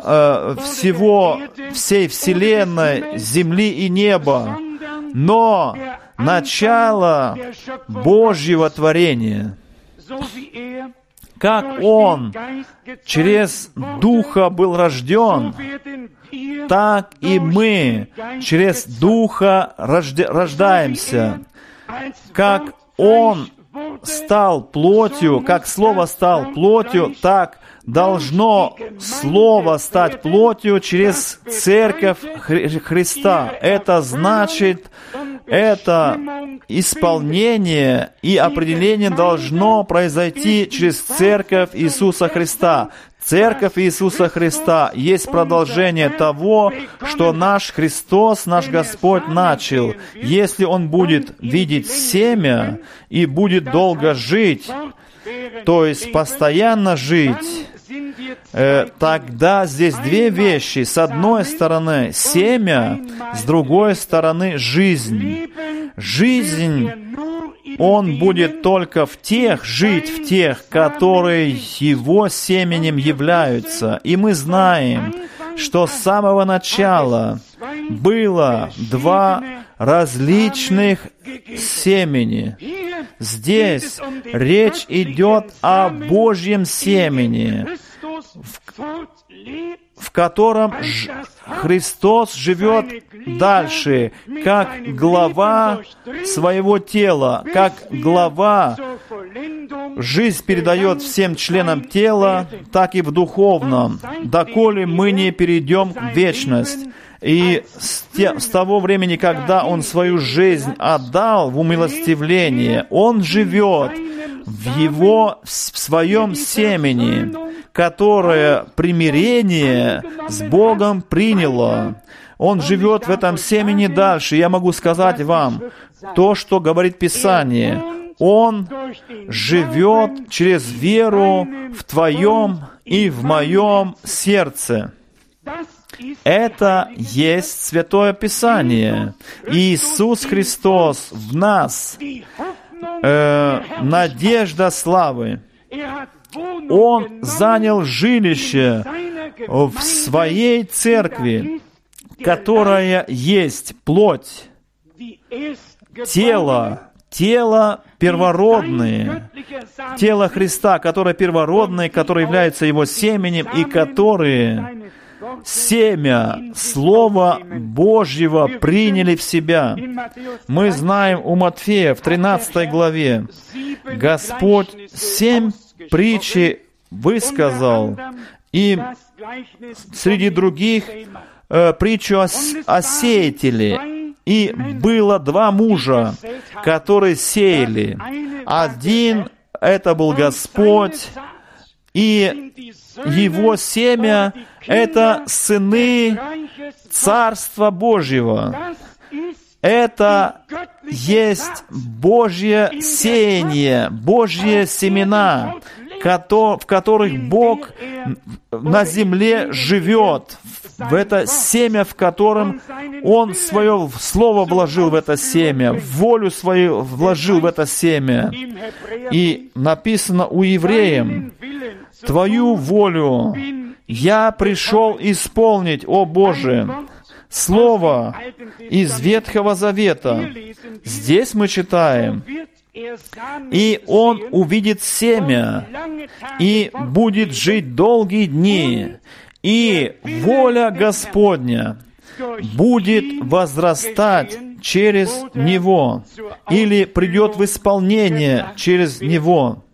всей Вселенной, земли и неба, но начало Божьего творения. Как Он через Духа был рожден, так и мы через Духа рождаемся. Как Он стал плотью, как Слово стал плотью, так должно Слово стать плотью через Церковь Христа. Это значит, это исполнение и определение должно произойти через Церковь Иисуса Христа. Церковь Иисуса Христа есть продолжение того, что наш Христос, наш Господь начал. Если Он будет видеть семя и будет долго жить, то есть постоянно жить, тогда здесь две вещи. С одной стороны семя, с другой стороны жизнь. Жизнь, Он будет только жить в тех, которые Его семенем являются. И мы знаем, что с самого начала было два различных семени. Здесь речь идет о Божьем семени, в котором Христос живет дальше, как глава своего тела, как глава жизнь передает всем членам тела, так и в духовном, доколе мы не перейдем в вечность. И с того времени, когда Он свою жизнь отдал в умилостивление, Он живет в своем семени, которое примирение с Богом приняло. Он живет в этом семени дальше. Я могу сказать вам то, что говорит Писание. Он живет через веру в твоем и в моем сердце. Это есть Святое Писание. Иисус Христос в нас, надежда славы. Он занял жилище в Своей церкви, которая есть плоть, тело первородное, тело Христа, которое первородное, которое является Его семенем, и которые семя Слова Божьего приняли в себя. Мы знаем у Матфея в 13 главе, Господь 7 притчи высказал, и среди других притчу о сеятеле. И было два мужа, которые сеяли. Один — это был Господь, и Его семя — это сыны Царства Божьего. Это есть Божье сеяние, Божьи семена, в которых Бог на земле живет, в это семя, в котором Он свое слово вложил в это семя, волю свою вложил в это семя. И написано у евреям: «Твою волю я пришел исполнить, о Боже». Слово из Ветхого Завета. Здесь мы читаем: «И он увидит семя, и будет жить долгие дни, и воля Господня будет возрастать через него, или придет в исполнение через него».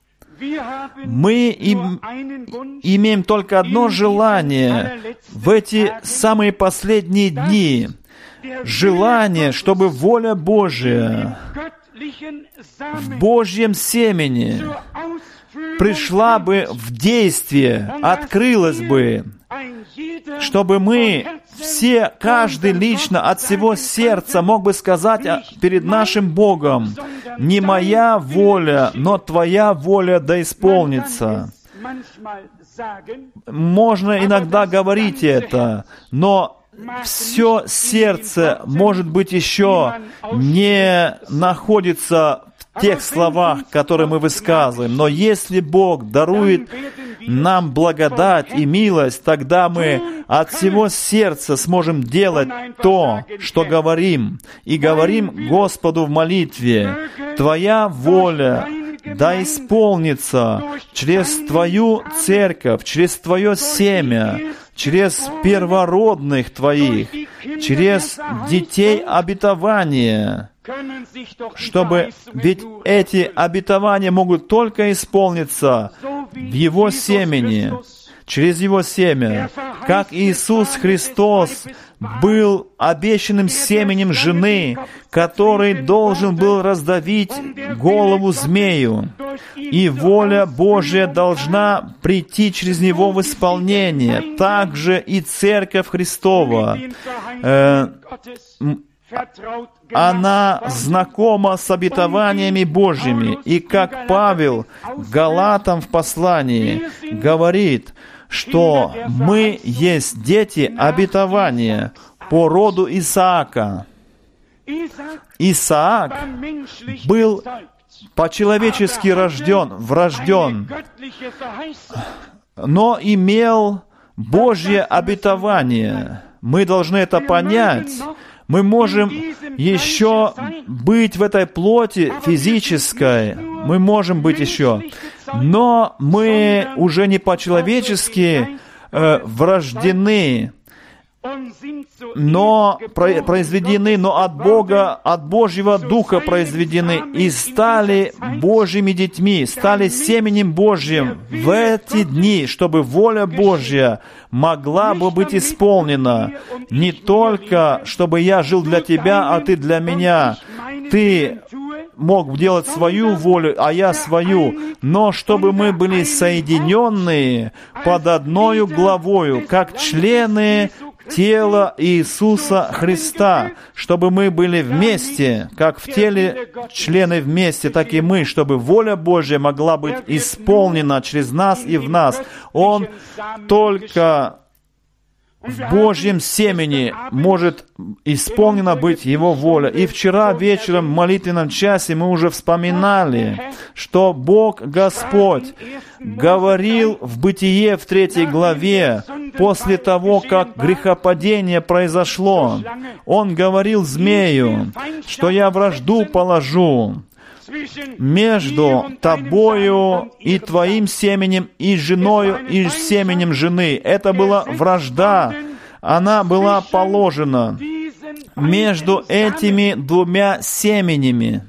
Мы имеем только одно желание в эти самые последние дни. Желание, чтобы воля Божия в Божьем семени пришла бы в действие, открылась бы, чтобы мы все, каждый лично от всего сердца мог бы сказать перед нашим Богом: «Не моя воля, но Твоя воля да исполнится». можно иногда говорить это, но все сердце, может быть, еще не находится в тех словах, которые мы высказываем. Но если Бог дарует нам благодать и милость, тогда мы от всего сердца сможем делать то, что говорим. И говорим Господу в молитве: «Твоя воля да исполнится через Твою церковь, через Твое семя, через первородных Твоих, через детей обетования». Чтобы, ведь эти обетования могут только исполниться в Его семени, через Его семя. Как Иисус Христос был обещанным семенем жены, который должен был раздавить голову змею. И воля Божья должна прийти через Него в исполнение. Также и Церковь Христова. Она знакома с обетованиями Божьими. И как Павел Галатам в послании говорит, что мы есть дети обетования по роду Исаака. Исаак был по-человечески врожден, но имел Божье обетование. Мы должны это понять. Мы можем еще быть в этой плоти физической, мы можем быть еще, но мы уже не по-человечески врождены, но произведены, но от Бога, от Божьего Духа произведены и стали Божьими детьми, стали семенем Божьим в эти дни, чтобы воля Божья могла бы быть исполнена. Не только, чтобы я жил для тебя, а ты для меня. Ты мог делать свою волю, а я свою, но чтобы мы были соединенные под одною главою, как члены тела Иисуса Христа, чтобы мы были вместе, как в теле члены вместе, так и мы, чтобы воля Божья могла быть исполнена через нас и в нас. Он только в Божьем семени может исполнена быть Его воля. И вчера вечером в молитвенном часе мы уже вспоминали, что Бог Господь говорил в Бытие в 3 главе, после того, как грехопадение произошло. Он говорил змею, что я вражду положу между тобою и твоим семенем, и женою, и семенем жены. Это была вражда. Она была положена между этими двумя семенами.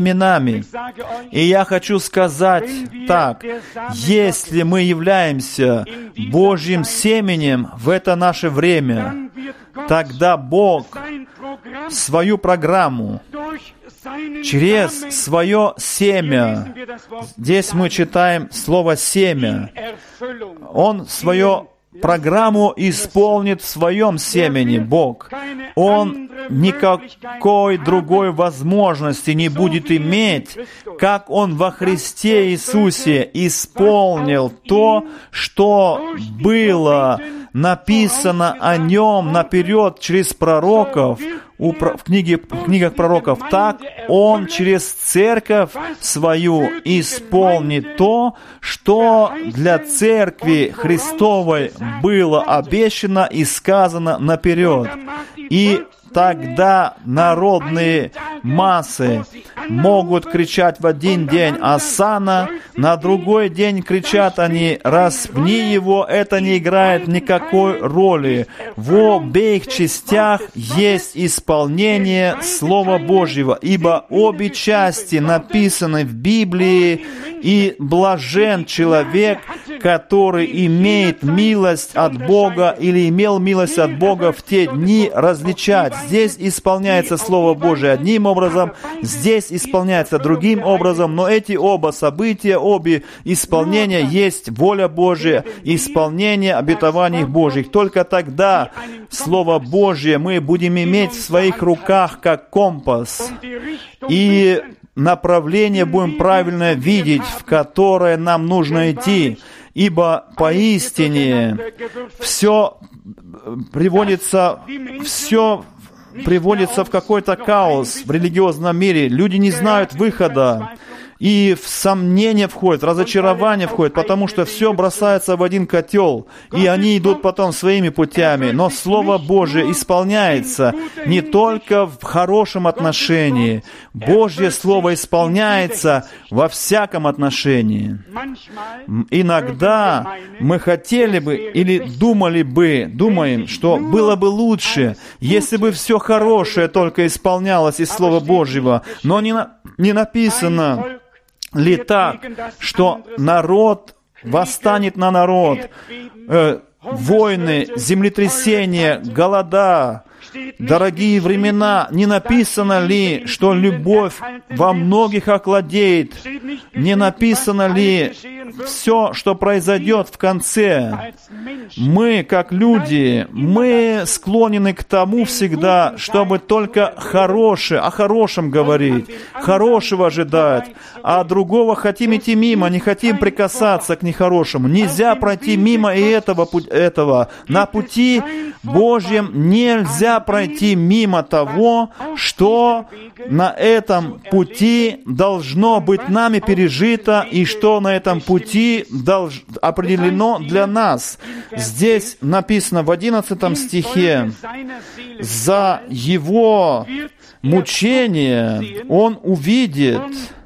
И я хочу сказать так: если мы являемся Божьим семенем в это наше время, тогда Бог свою программу через свое семя, здесь мы читаем слово «семя», Он свою программу исполнит в своем семени, Бог. Он никакой другой возможности не будет иметь, как Он во Христе Иисусе исполнил то, что было написано о Нем наперед через пророков, в книгах пророков. Так Он через церковь свою исполнит то, что для церкви Христовой было обещано и сказано наперед. И тогда народные массы могут кричать в один день «Осанна», на другой день кричат они «Распни его», это не играет никакой роли. В обеих частях есть исполнение Слова Божьего, ибо обе части написаны в Библии, и блажен человек, который имеет милость от Бога или имел милость от Бога в те дни различать. Здесь исполняется Слово Божие одним образом, здесь исполняется другим образом, но эти оба события, обе исполнения есть воля Божия, исполнение обетований Божьих. Только тогда Слово Божие мы будем иметь в своих руках как компас, и направление будем правильно видеть, в которое нам нужно идти. ибо поистине все приводится в какой-то хаос в религиозном мире. Люди не знают выхода. И в сомнение входит, в разочарование входит, потому что все бросается в один котел, и они идут потом своими путями. Но Слово Божие исполняется не только в хорошем отношении. Божье Слово исполняется во всяком отношении. Иногда мы хотели бы или думаем, что было бы лучше, если бы все хорошее только исполнялось из Слова Божьего, но не написано ли так, что народ восстанет на народ, войны, землетрясения, голода, дорогие времена? Не написано ли, что любовь во многих охладеет? Не написано ли все, что произойдет в конце? Мы, как люди, мы склонены к тому всегда, чтобы только о хорошем говорить, хорошего ожидать, а другого хотим идти мимо, не хотим прикасаться к нехорошему. Нельзя пройти мимо и этого. На пути Божьем нельзя пройти мимо того, что на этом пути должно быть нами пережито и что на этом пути определено для нас. Здесь написано в 11 стихе: «За Его мучение Он увидит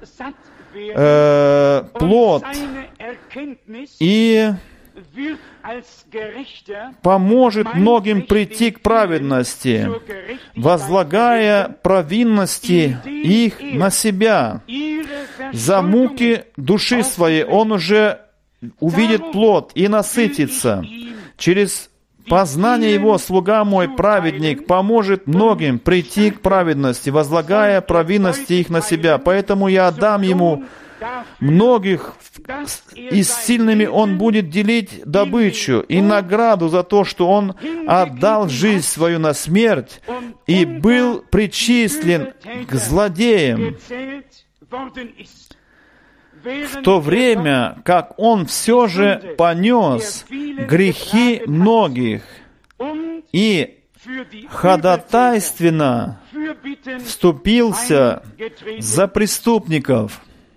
плод и поможет многим прийти к праведности, возлагая провинности их на себя. За муки души своей Он уже увидит плод и насытится. Через познание Его слуга мой, праведник, поможет многим прийти к праведности, возлагая провинности их на себя. Поэтому я отдам ему многих, и с сильными он будет делить добычу и награду за то, что он отдал жизнь свою на смерть и был причислен к злодеям, в то время как он все же понес грехи многих и ходатайственно вступился за преступников».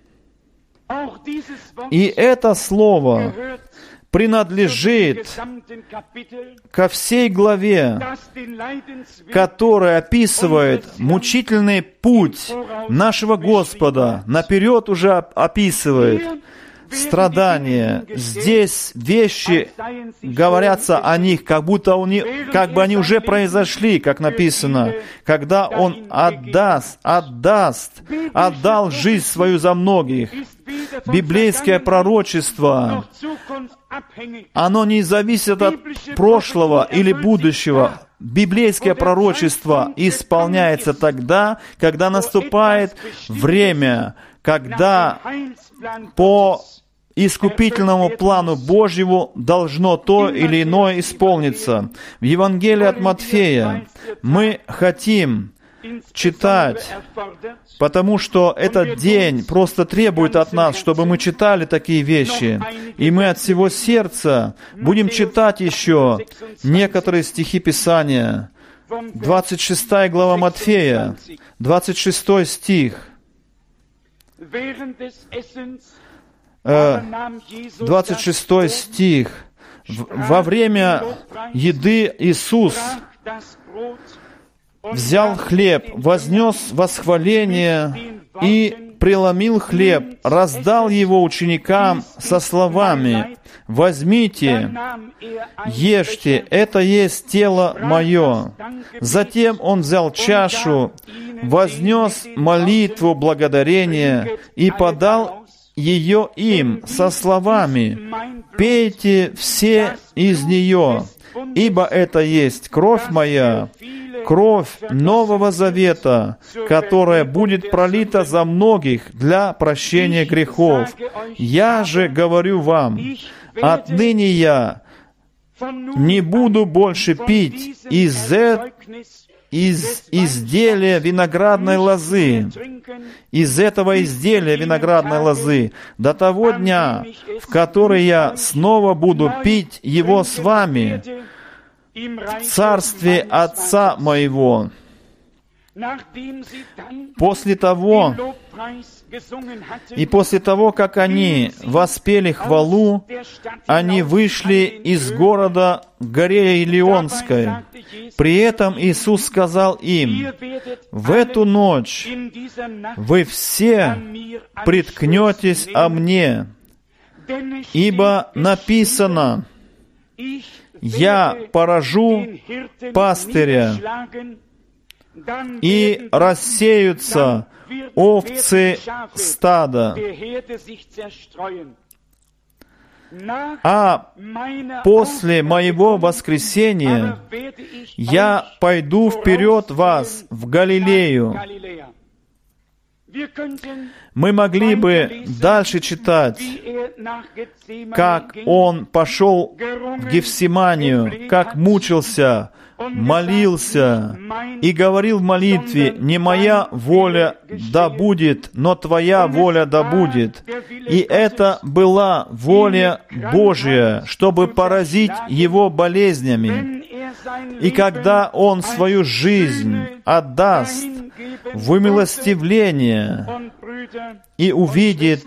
И это слово принадлежит ко всей главе, которая описывает мучительный путь нашего Господа, наперед уже описывает страдания. Здесь вещи говорятся о них, как бы они уже произошли, как написано, когда Он отдал жизнь свою за многих. Библейское пророчество, оно не зависит от прошлого или будущего. Библейское пророчество исполняется тогда, когда наступает время, когда по искупительному плану Божьему должно то или иное исполниться. В Евангелии от Матфея мы хотим читать, потому что этот день просто требует от нас, чтобы мы читали такие вещи. И мы от всего сердца будем читать еще некоторые стихи Писания. 26 глава Матфея, 26 стих. 26 стих. Во время еды Иисус взял хлеб, вознес восхваление и преломил хлеб, раздал его ученикам со словами: «Возьмите, ешьте, это есть тело мое». Затем Он взял чашу, вознес молитву благодарения и подал ее им со словами: «Пейте все из нее, ибо это есть кровь моя, кровь Нового Завета, которая будет пролита за многих для прощения грехов. Я же говорю вам, отныне я не буду больше пить из из изделия виноградной лозы, из этого изделия виноградной лозы, до того дня, в который я снова буду пить его с вами в царстве Отца моего». После того, как они воспели хвалу, они вышли из города горе Илионской. При этом Иисус сказал им: «В эту ночь вы все приткнетесь о мне, ибо написано: я поражу пастыря, и рассеются овцы стада. А после моего воскресения я пойду вперед вас в Галилею». Мы могли бы дальше читать, как он пошел в Гефсиманию, как мучился, молился и говорил в молитве: «Не моя воля да будет, но Твоя воля да будет». И это была воля Божья, чтобы поразить его болезнями. И когда он свою жизнь отдаст в умилостивление и увидит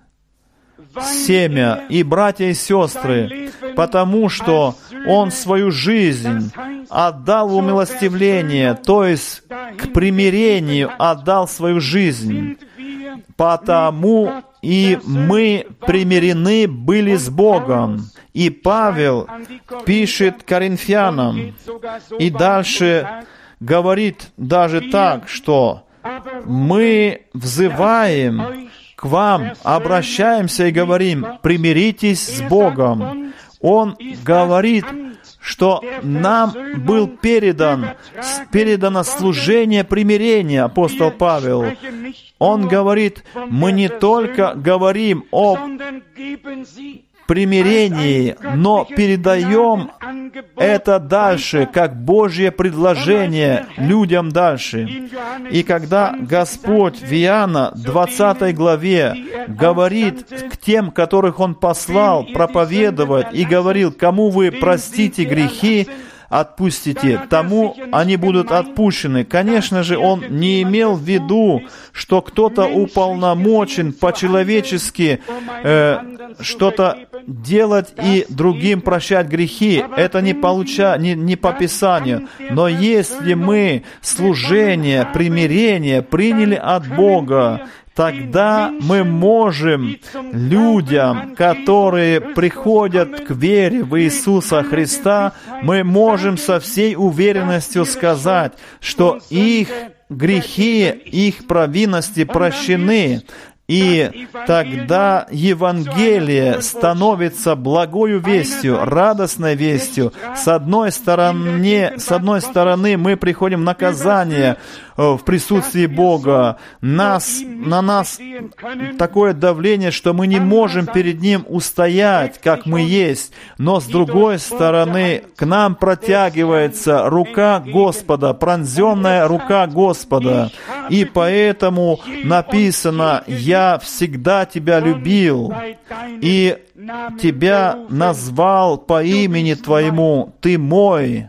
семя, и братья и сестры, потому что он свою жизнь отдал в умилостивление, то есть к примирению отдал свою жизнь, потому и мы примирены были с Богом. И Павел пишет Коринфянам, и дальше говорит даже так, что мы взываем к вам, обращаемся и говорим: примиритесь с Богом. Он говорит, что нам был передано служение примирения, апостол Павел. Он говорит, мы не только говорим о примирении, но передаем это дальше, как Божье предложение людям дальше. И когда Господь в Иоанна 20 главе говорит к тем, которых Он послал проповедовать, и говорил: «Кому вы простите грехи, отпустите, тому они будут отпущены». Конечно же, он не имел в виду, что кто-то уполномочен по-человечески что-то делать и другим прощать грехи. Это не по Писанию. Но если мы служение, примирение приняли от Бога, тогда мы можем людям, которые приходят к вере в Иисуса Христа, мы можем со всей уверенностью сказать, что их грехи, их провинности прощены. И тогда Евангелие становится благою вестью, радостной вестью. С одной стороны, мы приходим в наказание в присутствии Бога. На нас такое давление, что мы не можем перед Ним устоять, как мы есть. Но с другой стороны, к нам протягивается рука Господа, пронзенная рука Господа. И поэтому написано: «Я всегда тебя любил, и тебя назвал по имени твоему, ты мой».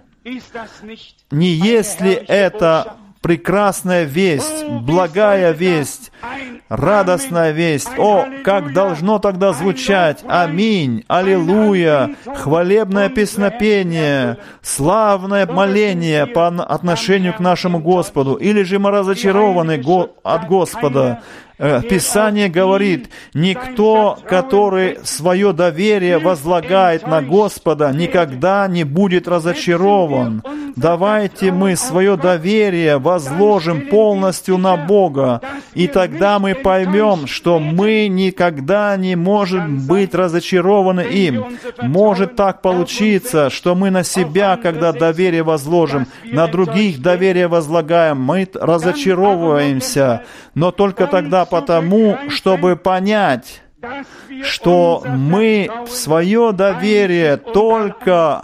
Не есть ли это прекрасная весть, благая весть, радостная весть? О, как должно тогда звучать: «Аминь», «Аллилуйя», хвалебное песнопение, славное моление по отношению к нашему Господу. Или же мы разочарованы от Господа. Писание говорит: никто, который свое доверие возлагает на Господа, никогда не будет разочарован. Давайте мы свое доверие возложим полностью на Бога, и тогда мы поймем, что мы никогда не можем быть разочарованы им. Может так получиться, что мы на себя, когда доверие возложим, на других доверие возлагаем, мы разочаровываемся, но только тогда потому, чтобы понять, что мы свое доверие только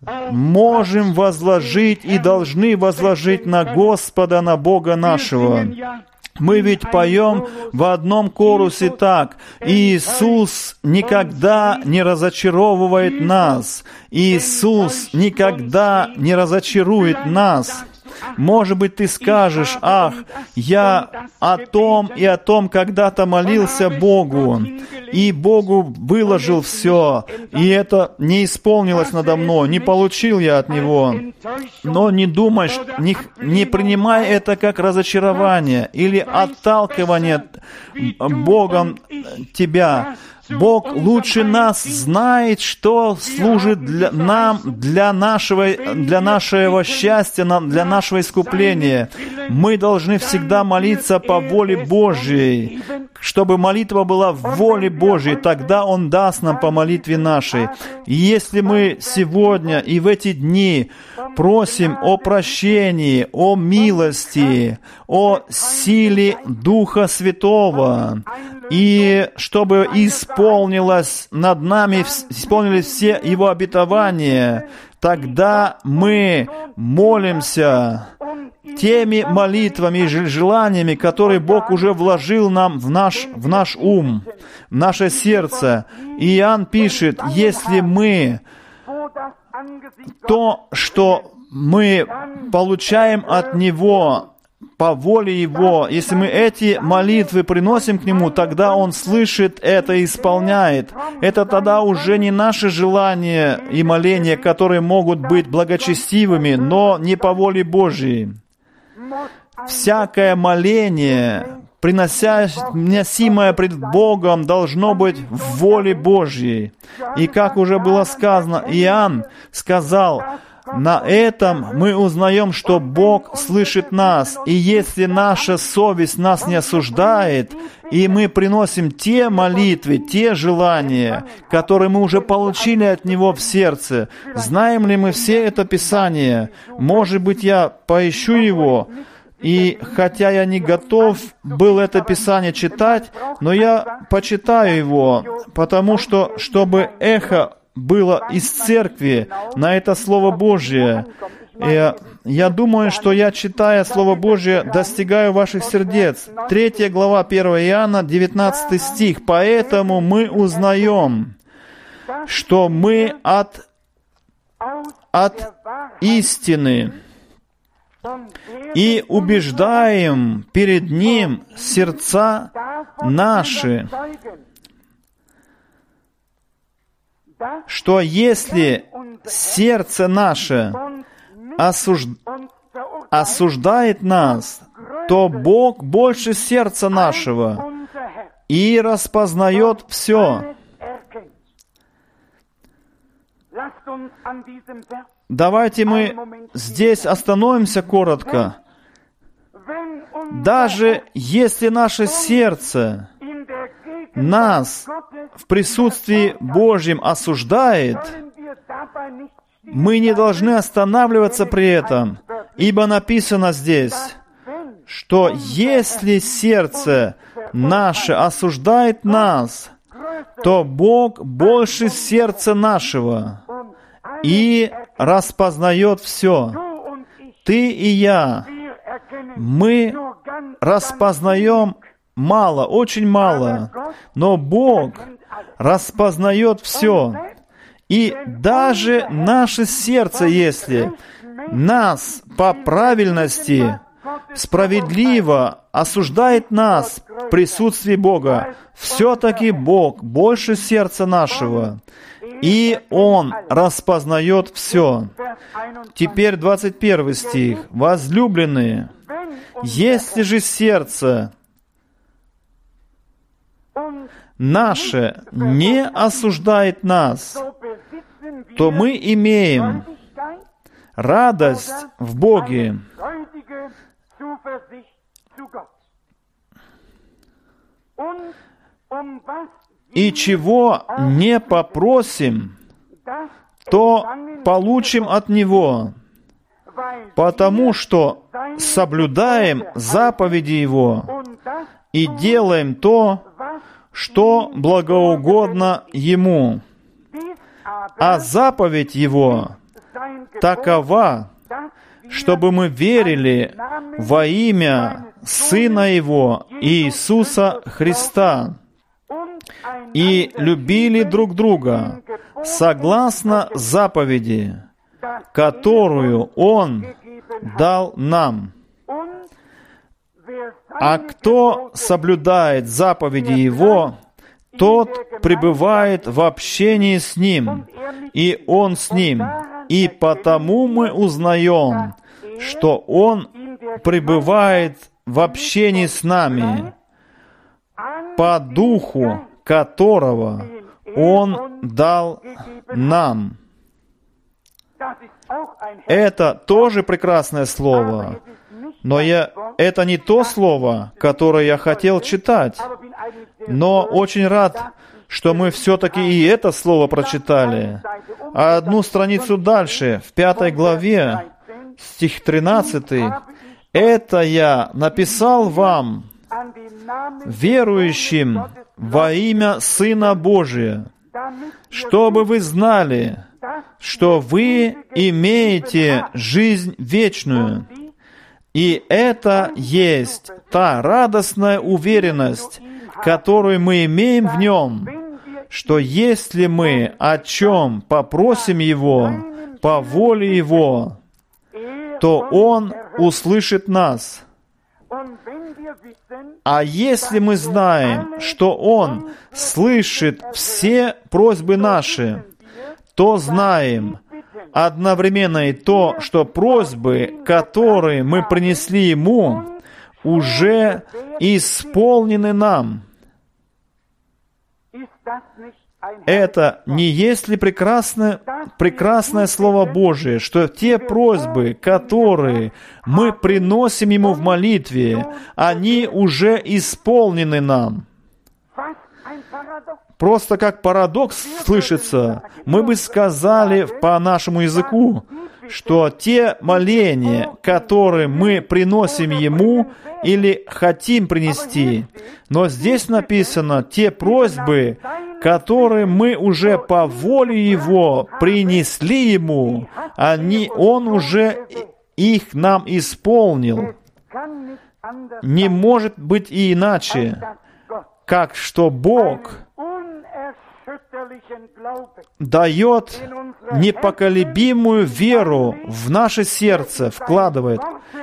можем возложить и должны возложить на Господа, на Бога нашего. Мы ведь поем в одном корусе так: «Иисус никогда не разочаровывает нас». Иисус никогда не разочарует нас. Может быть, ты скажешь: «Ах, я о том и о том когда-то молился Богу, и Богу выложил все, и это не исполнилось надо мной, не получил я от Него». Но не думай, не принимай это как разочарование или отталкивание Богом тебя. Бог лучше нас знает, что служит нам, для нашего счастья, для нашего искупления. Мы должны всегда молиться по воле Божьей, чтобы молитва была в воле Божьей, тогда Он даст нам по молитве нашей. И если мы сегодня и в эти дни просим о прощении, о милости, о силе Духа Святого, и чтобы исполнились все Его обетования, тогда мы молимся теми молитвами и желаниями, которые Бог уже вложил нам в наш ум, в наше сердце. И Иоанн пишет: если мы то, что мы получаем от Него, по воле Его, если мы эти молитвы приносим к Нему, тогда Он слышит это и исполняет. Это тогда уже не наши желания и моления, которые могут быть благочестивыми, но не по воле Божьей. Всякое моление, приносимое пред Богом, должно быть в воле Божьей. И как уже было сказано, Иоанн сказал: на этом мы узнаем, что Бог слышит нас. И если наша совесть нас не осуждает, и мы приносим те молитвы, те желания, которые мы уже получили от Него в сердце, знаем ли мы все это Писание? Может быть, я поищу его, и хотя я не готов был это Писание читать, но я почитаю его, потому что, чтобы эхо было из церкви на это Слово Божье. И я думаю, что я, читая Слово Божье, достигаю ваших сердец. 3 глава 1 Иоанна, 19 стих. «Поэтому мы узнаем, что мы от истины, и убеждаем перед Ним сердца наши, что если сердце наше осуждает нас, то Бог больше сердца нашего и распознает все». Давайте мы здесь остановимся коротко. Даже если наше сердце нас в присутствии Божьем осуждает, мы не должны останавливаться при этом, ибо написано здесь, что если сердце наше осуждает нас, то Бог больше сердца нашего и распознает все. Ты и я, мы распознаем мало, очень мало, но Бог распознает все. И даже наше сердце, если нас по правильности справедливо осуждает нас в присутствии Бога, все-таки Бог больше сердца нашего, и Он распознает все. Теперь 21 стих. «Возлюбленные, если же сердце наше не осуждает нас, то мы имеем радость в Боге». И чего не попросим, то получим от Него, потому что соблюдаем заповеди Его и делаем то, что благоугодно Ему. А заповедь Его такова, чтобы мы верили во имя Сына Его, Иисуса Христа, и любили друг друга согласно заповеди, которую Он дал нам. А кто соблюдает заповеди Его, тот пребывает в общении с Ним, и Он с ним. И потому мы узнаем, что Он пребывает в общении с нами, по Духу, которого Он дал нам. Это тоже прекрасное слово, но это не то слово, которое я хотел читать. Но очень рад, что мы все-таки и это слово прочитали. А одну страницу дальше, в 5 главе, стих 13, «Это я написал вам, верующим во имя Сына Божия, чтобы вы знали, что вы имеете жизнь вечную. И это есть та радостная уверенность, которую мы имеем в Нем, что если мы о чем попросим Его по воле Его, то Он услышит нас. А если мы знаем, что Он слышит все просьбы наши, то знаем одновременно и то, что просьбы, которые мы принесли Ему, уже исполнены нам». Это не есть ли прекрасное Слово Божие, что те просьбы, которые мы приносим Ему в молитве, они уже исполнены нам? Просто как парадокс слышится, мы бы сказали по нашему языку, что те моления, которые мы приносим Ему или хотим принести, но здесь написано, те просьбы, которые мы уже по воле Его принесли Ему, Он уже их нам исполнил. Не может быть и иначе, как что Бог дает непоколебимую веру в наше сердце, вкладывает,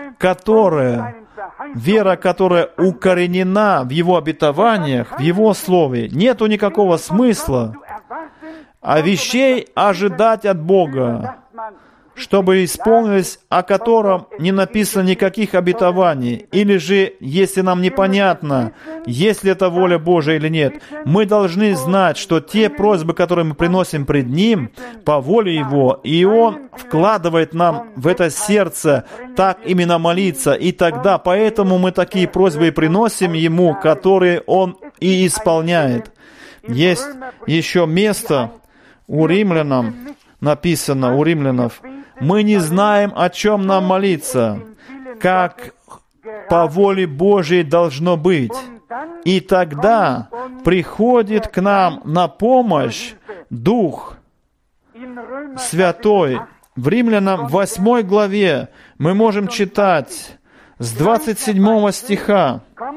вера, которая укоренена в Его обетованиях, в Его Слове. Нету никакого смысла вещей ожидать от Бога, чтобы исполнилось, о котором не написано никаких обетований. Или же, если нам непонятно, есть ли это воля Божия или нет, мы должны знать, что те просьбы, которые мы приносим пред Ним, по воле Его, и Он вкладывает нам в это сердце так именно молиться, и тогда поэтому мы такие просьбы и приносим Ему, которые Он и исполняет. Есть еще место у римлянам, написано у римлянов, мы не знаем, о чем нам молиться, как по воле Божьей должно быть. И тогда приходит к нам на помощь Дух Святой. В Римлянам 8 главе мы можем читать с 27 стиха.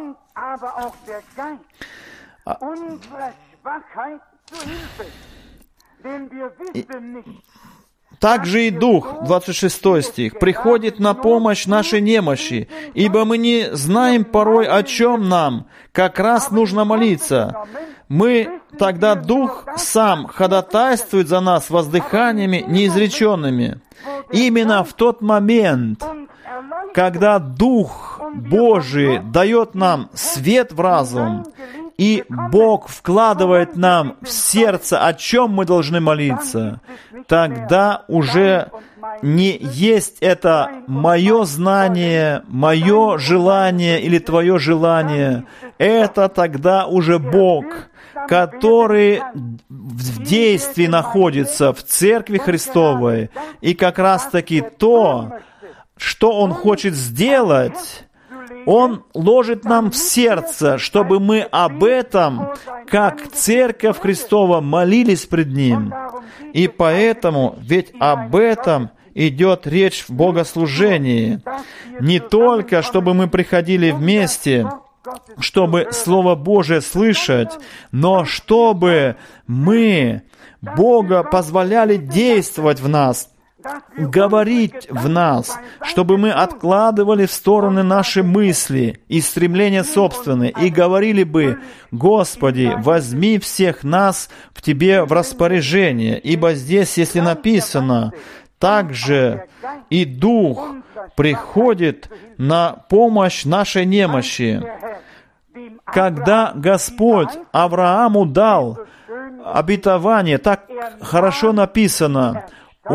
Также и Дух, 26 стих, приходит на помощь нашей немощи, ибо мы не знаем порой, о чем нам как раз нужно молиться. Тогда Дух сам ходатайствует за нас воздыханиями неизреченными. Именно в тот момент, когда Дух Божий дает нам свет в разум, и Бог вкладывает нам в сердце, о чем мы должны молиться, тогда уже не есть это мое знание, мое желание или твое желание. Это тогда уже Бог, который в действии находится в Церкви Христовой. И как раз-таки то, что Он хочет сделать, Он ложит нам в сердце, чтобы мы об этом, как Церковь Христова, молились пред Ним. И поэтому, ведь об этом идет речь в богослужении. Не только, чтобы мы приходили вместе, чтобы Слово Божие слышать, но чтобы мы Бога позволяли действовать в нас, говорить в нас, чтобы мы откладывали в стороны наши мысли и стремления собственные и говорили бы: «Господи, возьми всех нас в Тебе в распоряжение», ибо здесь, если написано, также и Дух приходит на помощь нашей немощи. Когда Господь Аврааму дал обетование, так хорошо написано,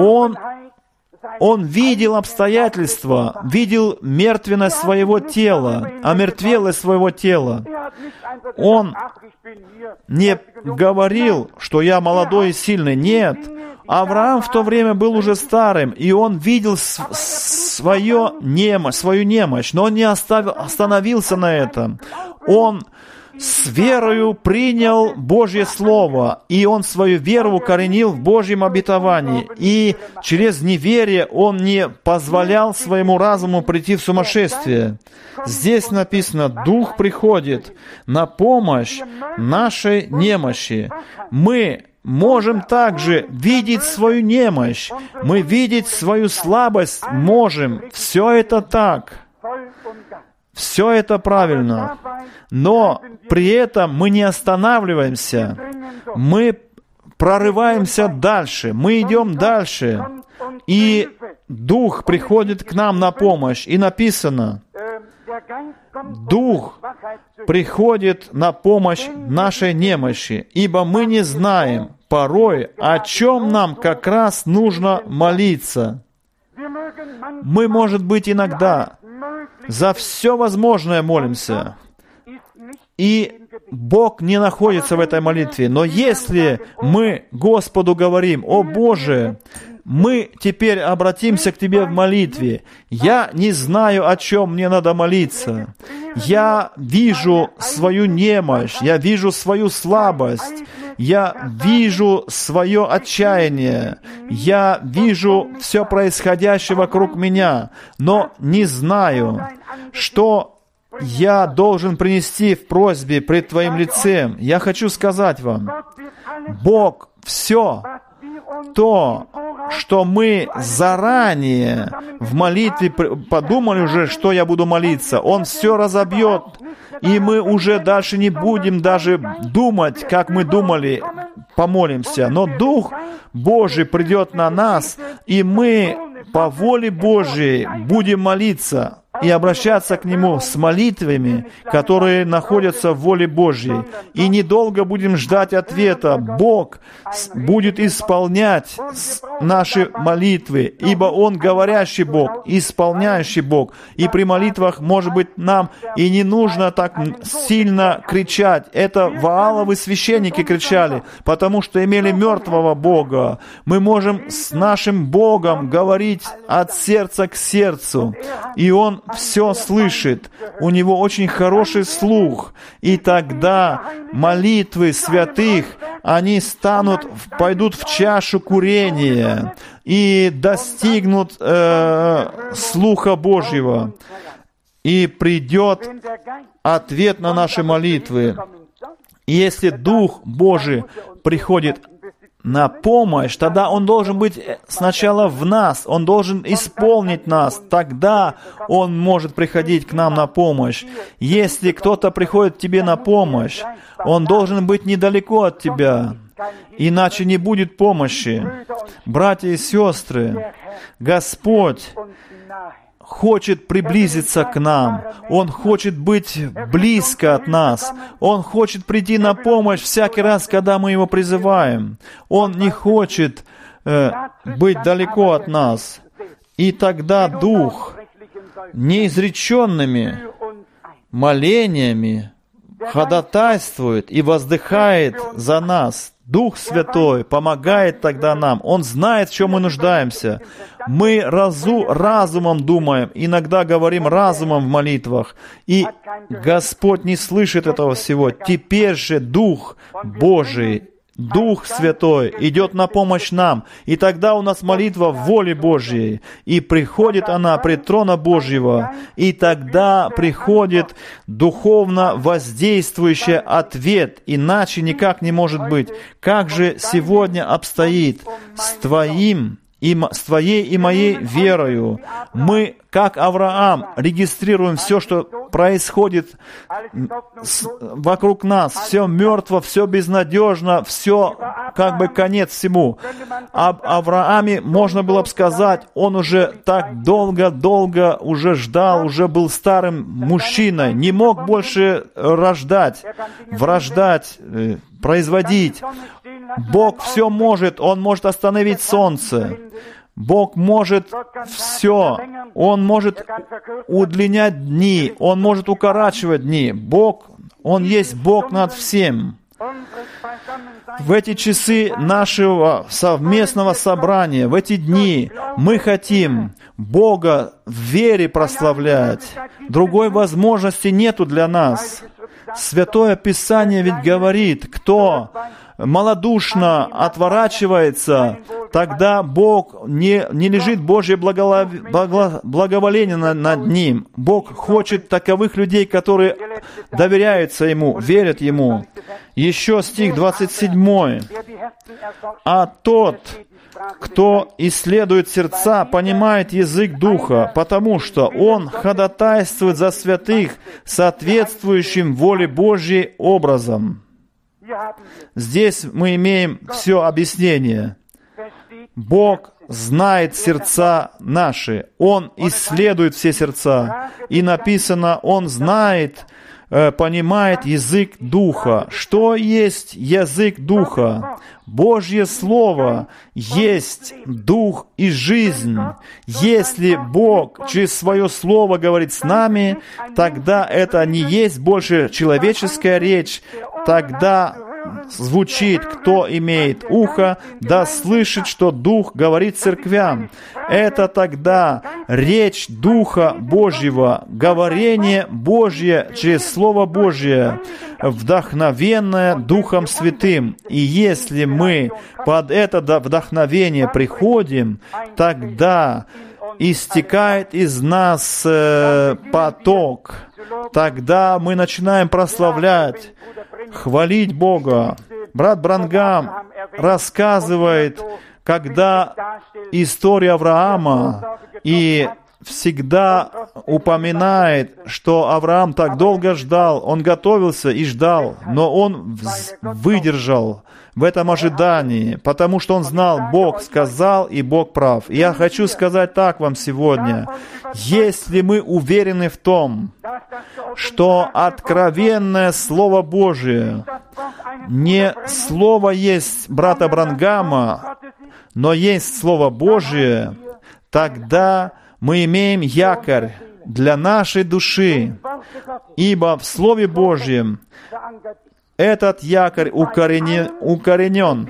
Он видел обстоятельства, видел мертвенность своего тела, омертвелость своего тела. Он не говорил, что я молодой и сильный. Нет. Авраам в то время был уже старым, и он видел свою немощь, но он не остановился на этом. Он с верою принял Божье Слово, и он свою веру укоренил в Божьем обетовании. И через неверие он не позволял своему разуму прийти в сумасшествие. Здесь написано: Дух приходит на помощь нашей немощи. Мы можем также видеть свою немощь, мы видеть свою слабость можем. Все это так. Все это правильно. Но при этом мы не останавливаемся. Мы прорываемся дальше. Мы идем дальше. И Дух приходит к нам на помощь. И написано: Дух приходит на помощь нашей немощи, ибо мы не знаем порой, о чем нам как раз нужно молиться. Мы, может быть, иногда за все возможное молимся, и Бог не находится в этой молитве. Но если мы Господу говорим: «О Боже, мы теперь обратимся к Тебе в молитве. Я не знаю, о чем мне надо молиться. Я вижу свою немощь, я вижу свою слабость, я вижу свое отчаяние, я вижу все происходящее вокруг меня, но не знаю, что я должен принести в просьбе пред Твоим лицем». Я хочу сказать вам, Бог все то, что мы заранее в молитве подумали уже, что я буду молиться, Он все разобьет, и мы уже дальше не будем даже думать, как мы думали, помолимся. Но Дух Божий придет на нас, и мы по воле Божией будем молиться и обращаться к Нему с молитвами, которые находятся в воле Божьей. И недолго будем ждать ответа. Бог будет исполнять наши молитвы, ибо Он говорящий Бог, исполняющий Бог. И при молитвах, может быть, нам и не нужно так сильно кричать. Это Вааловы священники кричали, потому что имели мертвого Бога. Мы можем с нашим Богом говорить от сердца к сердцу, и Он все слышит. У Него очень хороший слух. И тогда молитвы святых, они пойдут в чашу курения и достигнут слуха Божьего. И придет ответ на наши молитвы. И если Дух Божий приходит на помощь, тогда Он должен быть сначала в нас, Он должен исполнить нас, тогда Он может приходить к нам на помощь. Если кто-то приходит к тебе на помощь, он должен быть недалеко от тебя, иначе не будет помощи. Братья и сестры, Господь хочет приблизиться к нам. Он хочет быть близко от нас. Он хочет прийти на помощь всякий раз, когда мы Его призываем. Он не хочет быть далеко от нас. И тогда Дух неизреченными молениями ходатайствует и воздыхает за нас. Дух Святой помогает тогда нам. Он знает, в чем мы нуждаемся. Мы разумом думаем, иногда говорим разумом в молитвах, и Господь не слышит этого всего. Теперь же Дух Божий Дух Святой идет на помощь нам, и тогда у нас молитва в воле Божьей, и приходит она пред трона Божьего, и тогда приходит духовно воздействующий ответ, иначе никак не может быть. Как же сегодня обстоит с твоей и моей верою? Мы, как Авраам, регистрируем все, что происходит вокруг нас. Все мертво, все безнадежно, все как бы конец всему. Об Аврааме можно было бы сказать, он уже так долго уже ждал, уже был старым мужчиной, не мог больше рождать, производить. Бог все может, Он может остановить солнце. Бог может все. Он может удлинять дни, Он может укорачивать дни. Бог, Он есть Бог над всем. В эти часы нашего совместного собрания, в эти дни, мы хотим Бога в вере прославлять. Другой возможности нету для нас. Святое Писание ведь говорит, кто малодушно отворачивается, тогда Бог не лежит Божье благоволение над ним. Бог хочет таковых людей, которые доверяются Ему, верят Ему. Еще стих 27. «А тот, кто исследует сердца, понимает язык Духа, потому что он ходатайствует за святых соответствующим воле Божьей образом». Здесь мы имеем все объяснение. Бог знает сердца наши. Он исследует все сердца. И написано, Он знает, понимает язык Духа. Что есть язык Духа? Божье Слово есть Дух и жизнь. Если Бог через Свое Слово говорит с нами, тогда это не есть больше человеческая речь, тогда звучит, кто имеет ухо, да слышит, что Дух говорит церквям. Это тогда речь Духа Божьего, говорение Божье через Слово Божье, вдохновенное Духом Святым. И если мы под это вдохновение приходим, тогда истекает из нас поток. Тогда мы начинаем прославлять, хвалить Бога. Брат Бранхам рассказывает, когда история Авраама, и всегда упоминает, что Авраам так долго ждал, он готовился и ждал, но он выдержал в этом ожидании, потому что он знал, Бог сказал, и Бог прав. И я хочу сказать так вам сегодня, если мы уверены в том, что откровенное Слово Божие не Слово есть брата Бранхама, но есть Слово Божие, тогда мы имеем якорь для нашей души, ибо в Слове Божьем этот якорь укоренен,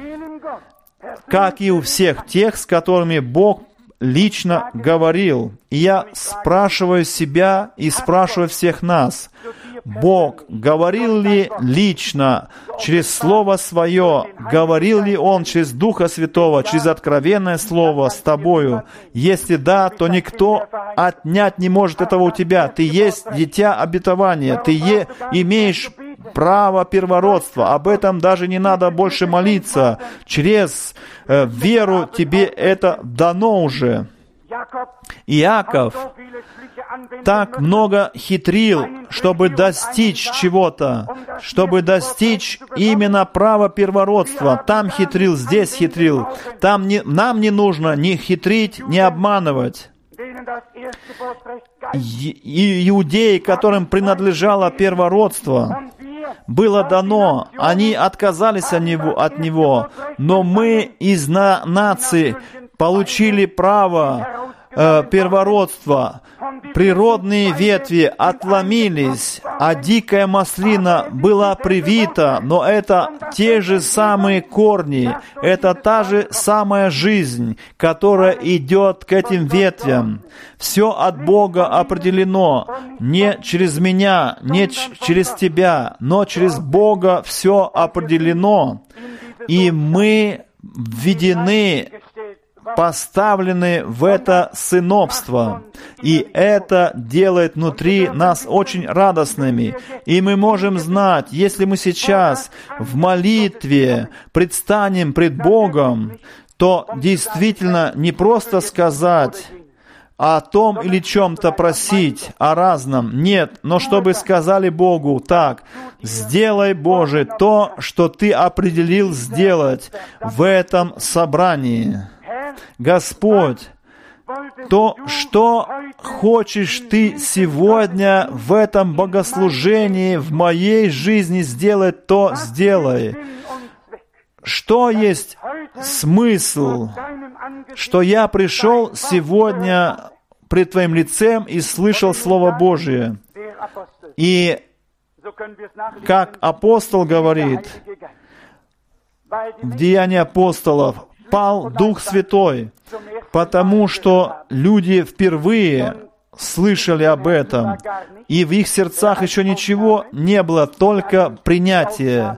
как и у всех тех, с которыми Бог лично говорил. И я спрашиваю себя и спрашиваю всех нас, Бог говорил ли лично через Слово Свое, говорил ли Он через Духа Святого, через откровенное Слово с тобою? Если да, то никто отнять не может этого у тебя. Ты есть дитя обетования, ты имеешь право первородства. Об этом даже не надо больше молиться. Через веру тебе это дано уже. Иаков так много хитрил, чтобы достичь чего-то, чтобы достичь именно права первородства. Там хитрил, здесь хитрил. Нам не нужно ни хитрить, ни обманывать. И иудеи, которым принадлежало первородство, было дано, они отказались от него, но мы из нации получили право первородства. Природные ветви отломились, а дикая маслина была привита, но это те же самые корни, это та же самая жизнь, которая идет к этим ветвям. Все от Бога определено, не через меня, не через тебя, но через Бога все определено. и мы введены, поставлены в это сыновство. И это делает внутри нас очень радостными. И мы можем знать, если мы сейчас в молитве предстанем пред Богом, то действительно не просто сказать о том или чем-то просить, о разном. Нет, но чтобы сказали Богу так: «Сделай, Боже, то, что Ты определил сделать в этом собрании». Господь, то, что хочешь Ты сегодня в этом богослужении, в моей жизни сделать, то сделай. Что есть смысл, что я пришел сегодня пред Твоим лицем и слышал Слово Божие? И как апостол говорит в Деянии апостолов, пал Дух Святой, потому что люди впервые слышали об этом, и в их сердцах еще ничего не было, только принятие.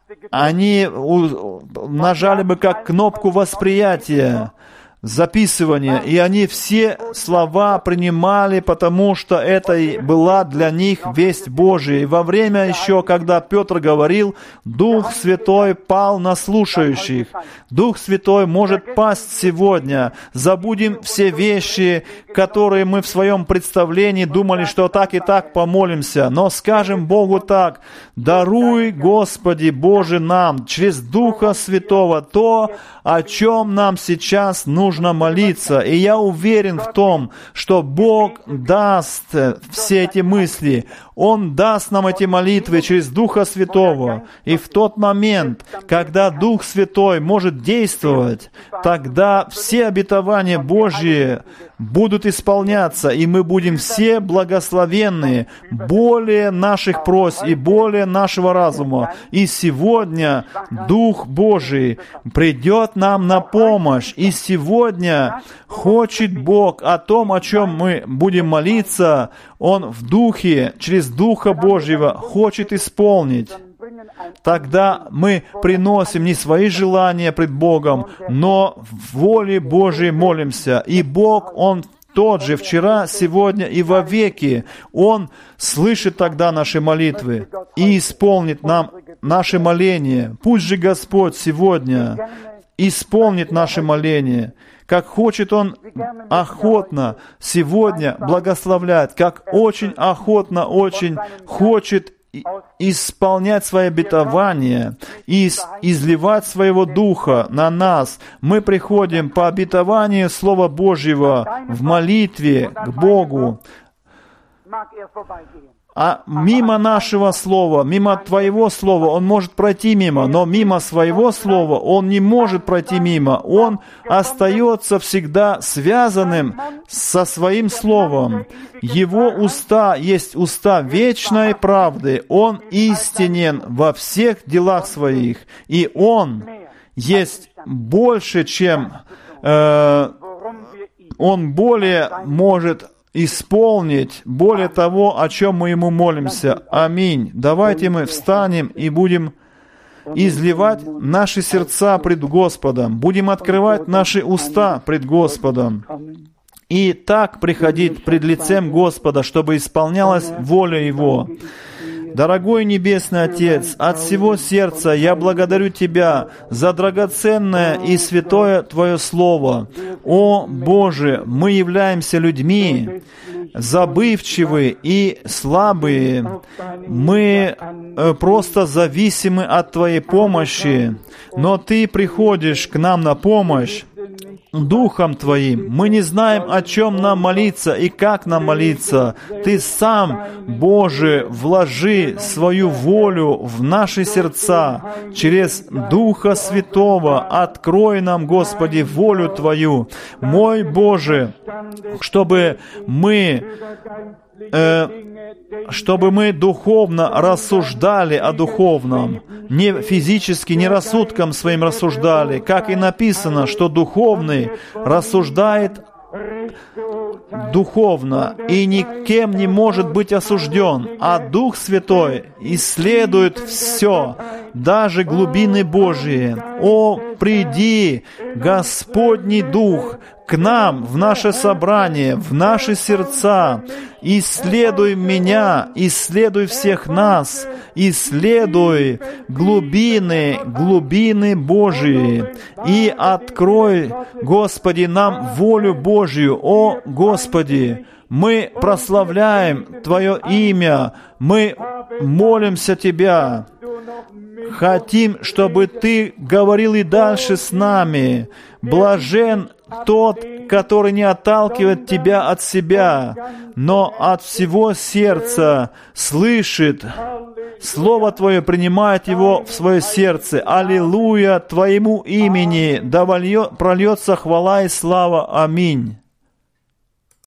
Они нажали бы как кнопку восприятия, записывания, и они все слова принимали, потому что это и была для них весть Божия. И во время еще, когда Петр говорил, Дух Святой пал на слушающих. Дух Святой может пасть сегодня. Забудем все вещи, которые мы в своем представлении думали, что так и так помолимся. Но скажем Богу так: «Даруй, Господи Боже, нам через Духа Святого то, о чем нам сейчас нужно молиться». И я уверен в том, что Бог даст все эти мысли. Он даст нам эти молитвы через Духа Святого. И в тот момент, когда Дух Святой может действовать, тогда все обетования Божьи будут исполняться, и мы будем все благословенны более наших просьб и более нашего разума. И сегодня Дух Божий придет нам на помощь. И сегодня хочет Бог о том, о чем мы будем молиться, Он в Духе, через Духа Божьего хочет исполнить. Тогда мы приносим не свои желания пред Богом, но в воле Божией молимся. И Бог, Он тот же вчера, сегодня и вовеки. Он слышит тогда наши молитвы и исполнит нам наши моления. Пусть же Господь сегодня исполнит наши моления, как хочет Он охотно сегодня благословлять, как очень охотно, очень хочет исполнять свои обетования и изливать своего Духа на нас. Мы приходим по обетованию Слова Божьего в молитве к Богу. А мимо нашего слова, мимо Твоего слова, Он может пройти мимо, но мимо Своего слова Он не может пройти мимо. Он остается всегда связанным со Своим словом. Его уста есть уста вечной правды. Он истинен во всех делах Своих. И Он есть больше, чем... Он более может исполнить более того, о чем мы Ему молимся. Аминь. Давайте мы встанем и будем изливать наши сердца пред Господом, будем открывать наши уста пред Господом и так приходить пред лицем Господа, чтобы исполнялась воля Его. Дорогой Небесный Отец, от всего сердца я благодарю Тебя за драгоценное и святое Твое Слово. О Боже, мы являемся людьми, забывчивые и слабые. Мы просто зависимы от Твоей помощи, но Ты приходишь к нам на помощь Духом Твоим. Мы не знаем, о чем нам молиться и как нам молиться. Ты сам, Боже, вложи свою волю в наши сердца. Через Духа Святого открой нам, Господи, волю Твою. Мой Боже, чтобы мы духовно рассуждали о духовном, не физически, не рассудком своим рассуждали, как и написано, что духовный рассуждает духовно и никем не может быть осужден, а Дух Святой исследует все даже глубины Божии. О, приди, Господний Дух, к нам, в наше собрание, в наши сердца. Исследуй меня, исследуй всех нас, исследуй глубины Божии. И открой, Господи, нам волю Божью. О, Господи, мы прославляем Твое имя, мы молимся Тебя. Хотим, чтобы Ты говорил и дальше с нами. Блажен тот, который не отталкивает Тебя от себя, но от всего сердца слышит Слово Твое, принимает его в свое сердце. Аллилуйя Твоему имени, да прольется хвала и слава. Аминь.